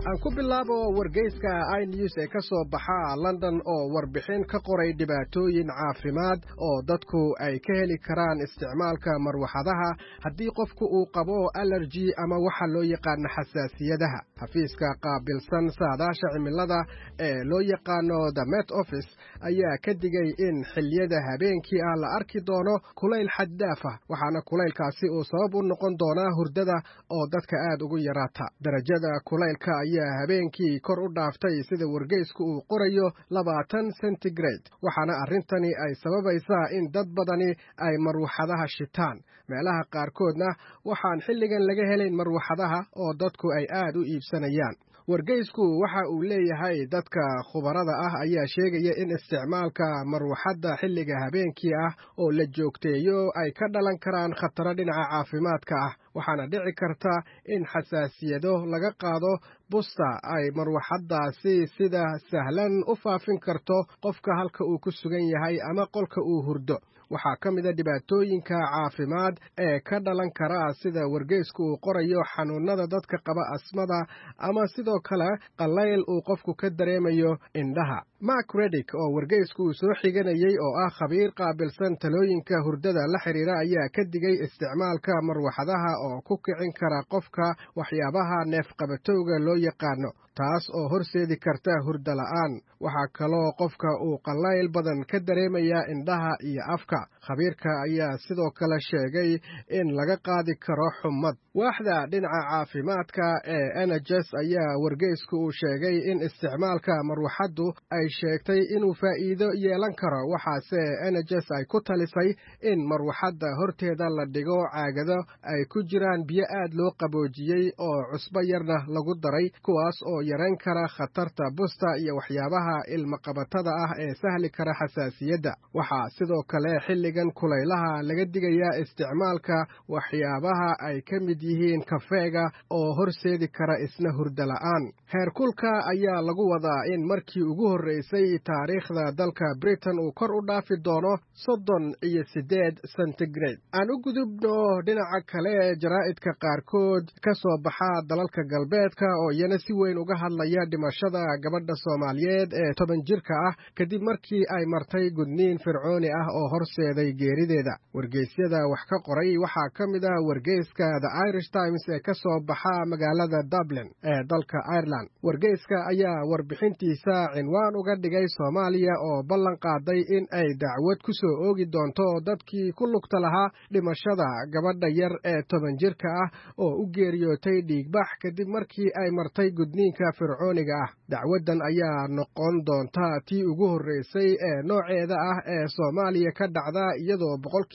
aan ku bilaabo wargeyska inews ee ka soo baxa london oo warbixin ka qoray dhibaatooyin caafimaad oo dadku ay ka heli karaan isticmaalka marwaxadaha haddii qofku uu qabo alerji ama waxa loo yaqaano xasaasiyadaha xafiiska qaabilsan saadaasha cimilada ee loo yaqaano the Met Office ayaa ka digay in xilliyada habeenkii ah la arki doono kulayl xad dhaaf ah waxaana kulaylkaasi uu sabab u noqon doonaa hurdada oo dadka aad ugu yaraata darajada kulaylka ayaa habeenkii kor u dhaaftay sida wargeysku uu qorayo 20 centigrade waxaana arrintani ay sababaysaa in dad badani ay marwaxadaha shitaan meelaha qaarkoodna waxaan xilligan laga helayn marwaxadaha oo dadku ay aad u iibsanayaan wargeysku waxa uu leeyahay dadka khubarada ah ayaa sheegaya in isticmaalka marwaxadda xilliga habeenkii ah oo la joogteeyo ay ka dhalan karaan khataro dhinaca caafimaadka ah waxaana dhici karta in xasaasiyado laga qaado busta ay marwaxaddaasi sida sahlan u faafin karto qofka halka uu ku sugan yahay ama qolka uu hurdo waxaa ka mida dhibaatooyinka caafimaad ee ka dhalan kara sida wargeysku uu qorayo xanuunada dadka qaba asmada ama sidoo kale qallayl uu qofku ka dareemayo indhaha Mark Reddick oo wargeysku uu soo xiganayay oo ah khabiir qaabilsan talooyinka hurdada la xiriira ayaa ka digay isticmaalka marwaxadaha oo ku kicin kara qofka waxyaabaha neefqabatowga loo yaqaano taas oo horseedi karta hurdo la'aan waxaa kaloo qofka uu qallayl badan ka dareemaya indhaha iyo afka khabiirka ayaa sidoo kale sheegay in laga qaadi karo xumad waaxda dhinaca caafimaadka ee NHS ayaa wargeysku uu sheegay in isticmaalka marwaxaddu ay sheegtay inuu faa'iido yeelan karo waxaase NHS ay ku talisay in marwaxadda horteeda la dhigo caagado ay ku jiraan biyo aad loo qaboojiyey oo cusbo yarna lagu daray kuwaas oo yarayn kara khatarta busta iyo waxyaabaha ilmaqabatada ah ee sahli kara xasaasiyadda waxaa sidoo kale xilligan kulaylaha laga digayaa isticmaalka waxyaabaha ay ka mid yihiin kafeega oo horseedi kara isna hurdo la'aan heerkulka ayaa lagu wadaa in markii ugu horreysay taariikhda dalka Britain uu kor u dhaafi doono 38 centigrade aan u gudubno dhinaca kale jaraa'idka qaarkood ka soo baxa dalalka galbeedka oo iyana si weyn uga hadlaya dhimashada gabadha Soomaaliyeed ee 10 jirka ah kadib markii ay martay gudniin fircooni ah oo horseeday geerideeda wargeysyada wax ka qoray waxaa ka mid ah wargeyska The Irish Times ee ka soo baxa magaalada Dublin ee dalka Ireland wargeyska ayaa warbixintiisa cinwaan uga dhigay Soomaaliya oo ballan qaaday in ay dacwad ku soo oogi doonto dadkii ku lugta lahaa dhimashada gabadha yar ee 10 jirka ah oo u geeriyootay dhiigbax kadib markii ay martay gudniinka fircooniga ah dacwadan ayaa noqon doonta tii ugu horreysay ee nooceeda ah ee Soomaaliya ka dhacda iyadoo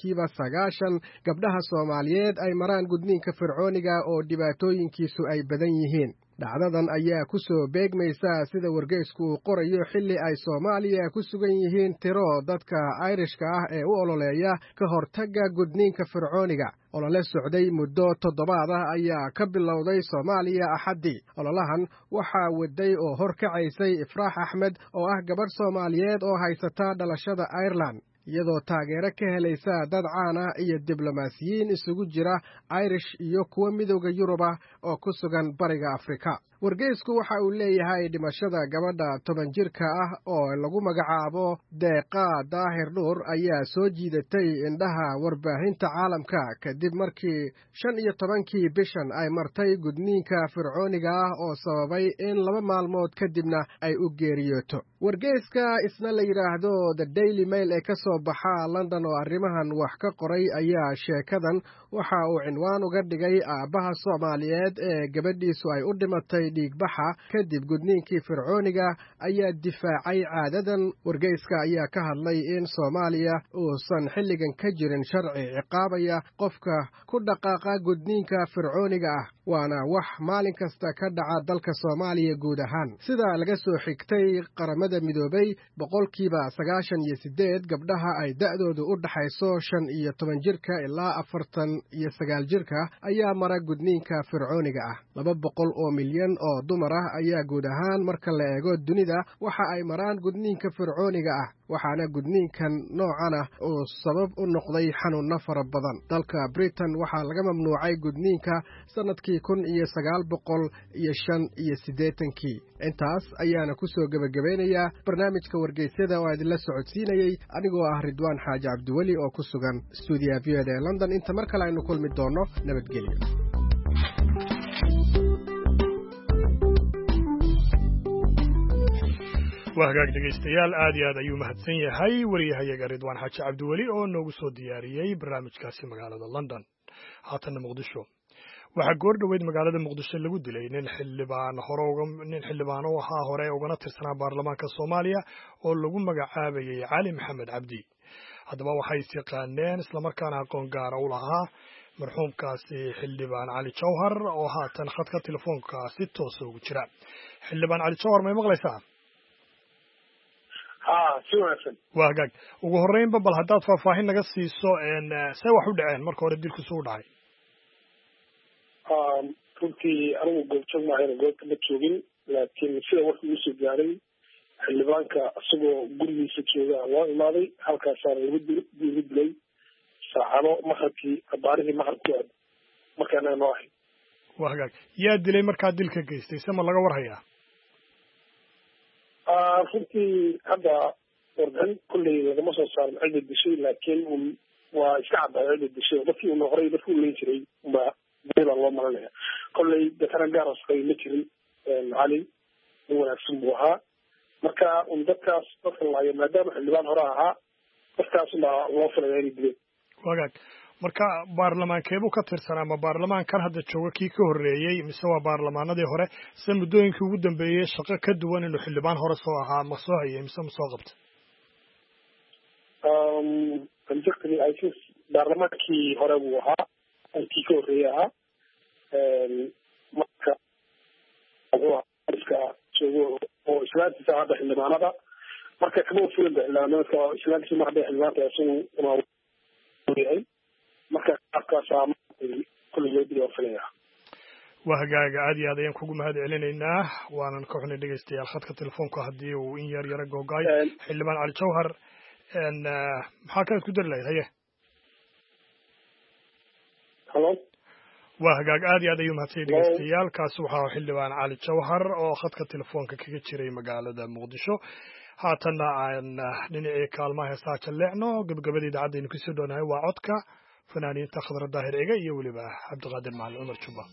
90% gabdhaha Soomaaliyeed ay maraan gudniinka fircooniga oo dhibaatooyinkiisu ay badan yihiin dhacdadan ayaa ku soo beegmaysa sida wargeysku uu qorayo xilli ay Soomaaliya ku sugan yihiin tiro dadka Irishka ah ee u ololeeya ka hortagga gudniinka fircooniga olole socday muddo 7 ah ayaa ka bilowday Soomaaliya Axaddii ololahan waxaa waday oo horkacaysay Ifraax Axmed oo ah gabadh Soomaaliyeed oo haysata dhalashada Ireland iyadoo taageero ka helaysa dad caan ah iyo diblomaasiyiin isugu jira Irish iyo kuwa midowga Yurub oo ku sugan bariga Afrika wargeysku waxa uu leeyahay dhimashada gabadha 10 jirka ah oo lagu magacaabo Deeqa Daahir Nuur ayaa soo jiidatay indhaha warbaahinta caalamka kadib markii 15kii bishan ay martay gudniinka fircooniga ah oo sababay in 2 maalmood kadibna ay u geeriyooto wargeyska isna la yiraahdo The Daily Mail ee ka soo baxa London oo arrimahan wax ka qoray ayaa sheekadan waxa uu cinwaan uga dhigay aabaha Soomaaliyeed ee gabadhiisu ay u dhimatay dhiigbaxa kadib gudniinkii fircooniga ayaa difaacay caadadan wargeyska ayaa ka hadlay in Soomaaliya uusan xilligan ka jirin sharci ciqaabaya qofka ku dhaqaaqa gudniinka fircooniga ah waana wax maalin kasta ka dhaca dalka Soomaaliya guud ahaan sida laga soo xigtay qaramada midoobay 98% gabdhaha ay da'doodu u dhaxayso 15 jirka ilaa 49 jirka ayaa mara gudniinka fircooniga ah 200 oo milyan oo dumar ah ayaa guud ahaan marka la eego dunida waxa ay maraan gudniinka fircooniga ah waxaana gudniinkan noocan ah uu sabab u noqday xanuunno fara badan dalka Britain waxaa laga mamnuucay gudniinka sannadkii 1985 intaas ayaana ku soo gabagabeynayaa barnaamijka wargeysyada oo idinla socodsiinayay anigoo ah Ridwaan Xaaji Cabdiweli oo ku sugan studio VOD ee London inta mar kale aynu kulmi doono nabadgelyo wahagaag dhegaystayaal aad iyo aad ayuu mahadsan yahay wariyahayaga Ridwaan Xaaji Cabdiweli oo noogu soo diyaariyey barnaamijkaasi magaalada London haatanna Muqdisho waxaa goor dhaweyd magaalada Muqdisho lagu dilay nin xildhibaan oo ahaa hore ugana tirsanaa baarlamaanka Soomaaliya oo lagu magacaabayay Cali Maxamed Cabdi haddaba waxay isyaqaaneen islamarkaana aqoon gaara u lahaa marxuumkaasi xildhibaan Cali Jawhar oo haatan khadka telefoonka si toos ugu jira xildhibaan Cali Jawhar ma maqlaysaa wahagaag ugu horreynba bal haddaad faahfaahin naga siiso see wax u dhaceen marka hore dilku suu dhacay runtii anigu goobjoog maahayn goobta ma joogin laakiin sida warka igu soo gaaray xildhibaanka isagoo gurigiisa jooga waa imaaday halkaasaana lagu dilay saacado maqribkii abaarihii maqribkii markaana noo ahay wahagaag yaa dilay markaa dilka geystay se ma laga warhayaa runtii hadda warbixin kulley lagama soo saarin cidda dishay laakiin waa iska caddaay cidda dishay dadkii una horey dadkii u leyn jiray baa baa loo maranaya kolley dakana gaarasqay ma jirin cali nin wanaagsan buu ahaa marka dadkaas dadka laayo maadaama xildhibaan hore ahaa dadkaas baa loo filaya inay dileen wagaag marka baarlamaankeebuu ka tirsanaa ma baarlamaankan hadda jooga kii ka horreeyey mise waa baarlamaanadii hore se muddooyinkii ugu dambeeyey shaqo ka duwan inuu xildhibaan hore soo ahaa ma soo hayay mise ma soo qabta baarlamaankii hore buu ahaa kii ka horreeyey ahaa marka joogo oo islaantiisa hadda xildhibaanada marka kama fulan ba xildhibaanadka islaantiisa ma hadda xildhibaanka isagu yahay marka qaabkaasaa kulley loo dili oo filaya waa hagaaga aad iyo aad ayaan kugu mahad celinaynaa waanan ka xunay dhegaystayaal khadka telefoonka haddii uu in yar yara googaay xildhibaan Cali Jawhar maxaa kale isku dari lahayd haye waa hagaag aad iyo aad ayuu mahadsan dhegaystayaal kaasi waxaa xildhibaan Cali Jawhar oo khadka telefoonka kaga jiray magaalada Muqdisho haatanna aan dhinacii kaalmaha heesaa jalleecno gabagabada idaacadaynu kusoo dhownahay waa codka fanaaniinta Khadra Daahir Ciga iyo weliba Cabdiqaadir Macalin Cumar Juba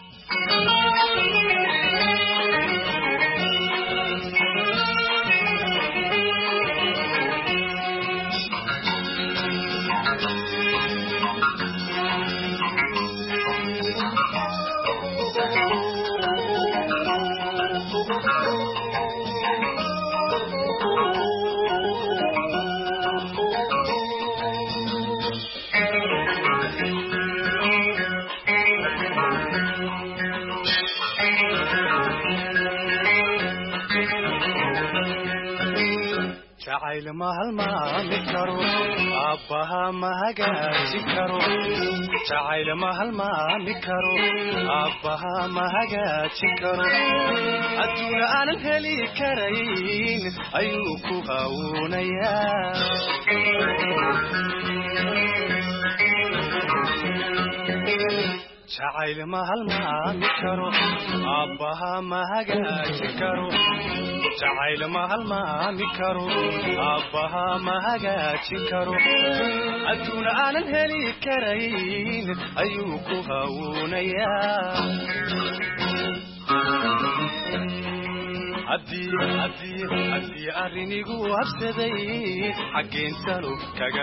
jacayl ma halmaami karo aabbaha ma hagaajin karo jacayl ma halmaami karo aabbaha ma hagaajin karo adduuna aanan heli karayn ayuu ku hawuunayaa jacayl ma halmaami karo aabbaha ma hagaajin karo jacayl ma halmaami karo aabbaha ma hagaajin karo adduuna aanan heli karayn ayuu ku hawuunayaa haddii arrinigu habsaday xaggeen talo kaga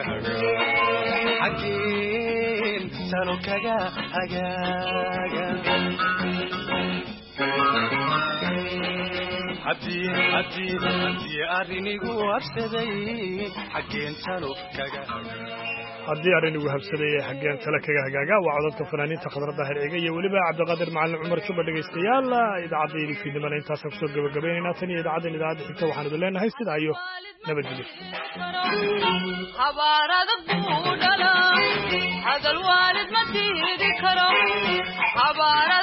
hagaaga haddii arrinigu habsaday xaggeen talo kaga haddii arrinigu habsaday xaggeen talo kaga hagaaga waa codadka fanaaniinta Khadra Daahir Ciga iyo weliba Cabdiqaadir Macalin Cumar Juba dhegaystayaal idaacadda fiidnimada intaasaan kusoo gabagabaynaynaa tan iyo idaacadda xigta waxaan idin leenahay sidaa iyo nabadgelyo habaarada buu dhalay hadal waalid ma diidi karo habaara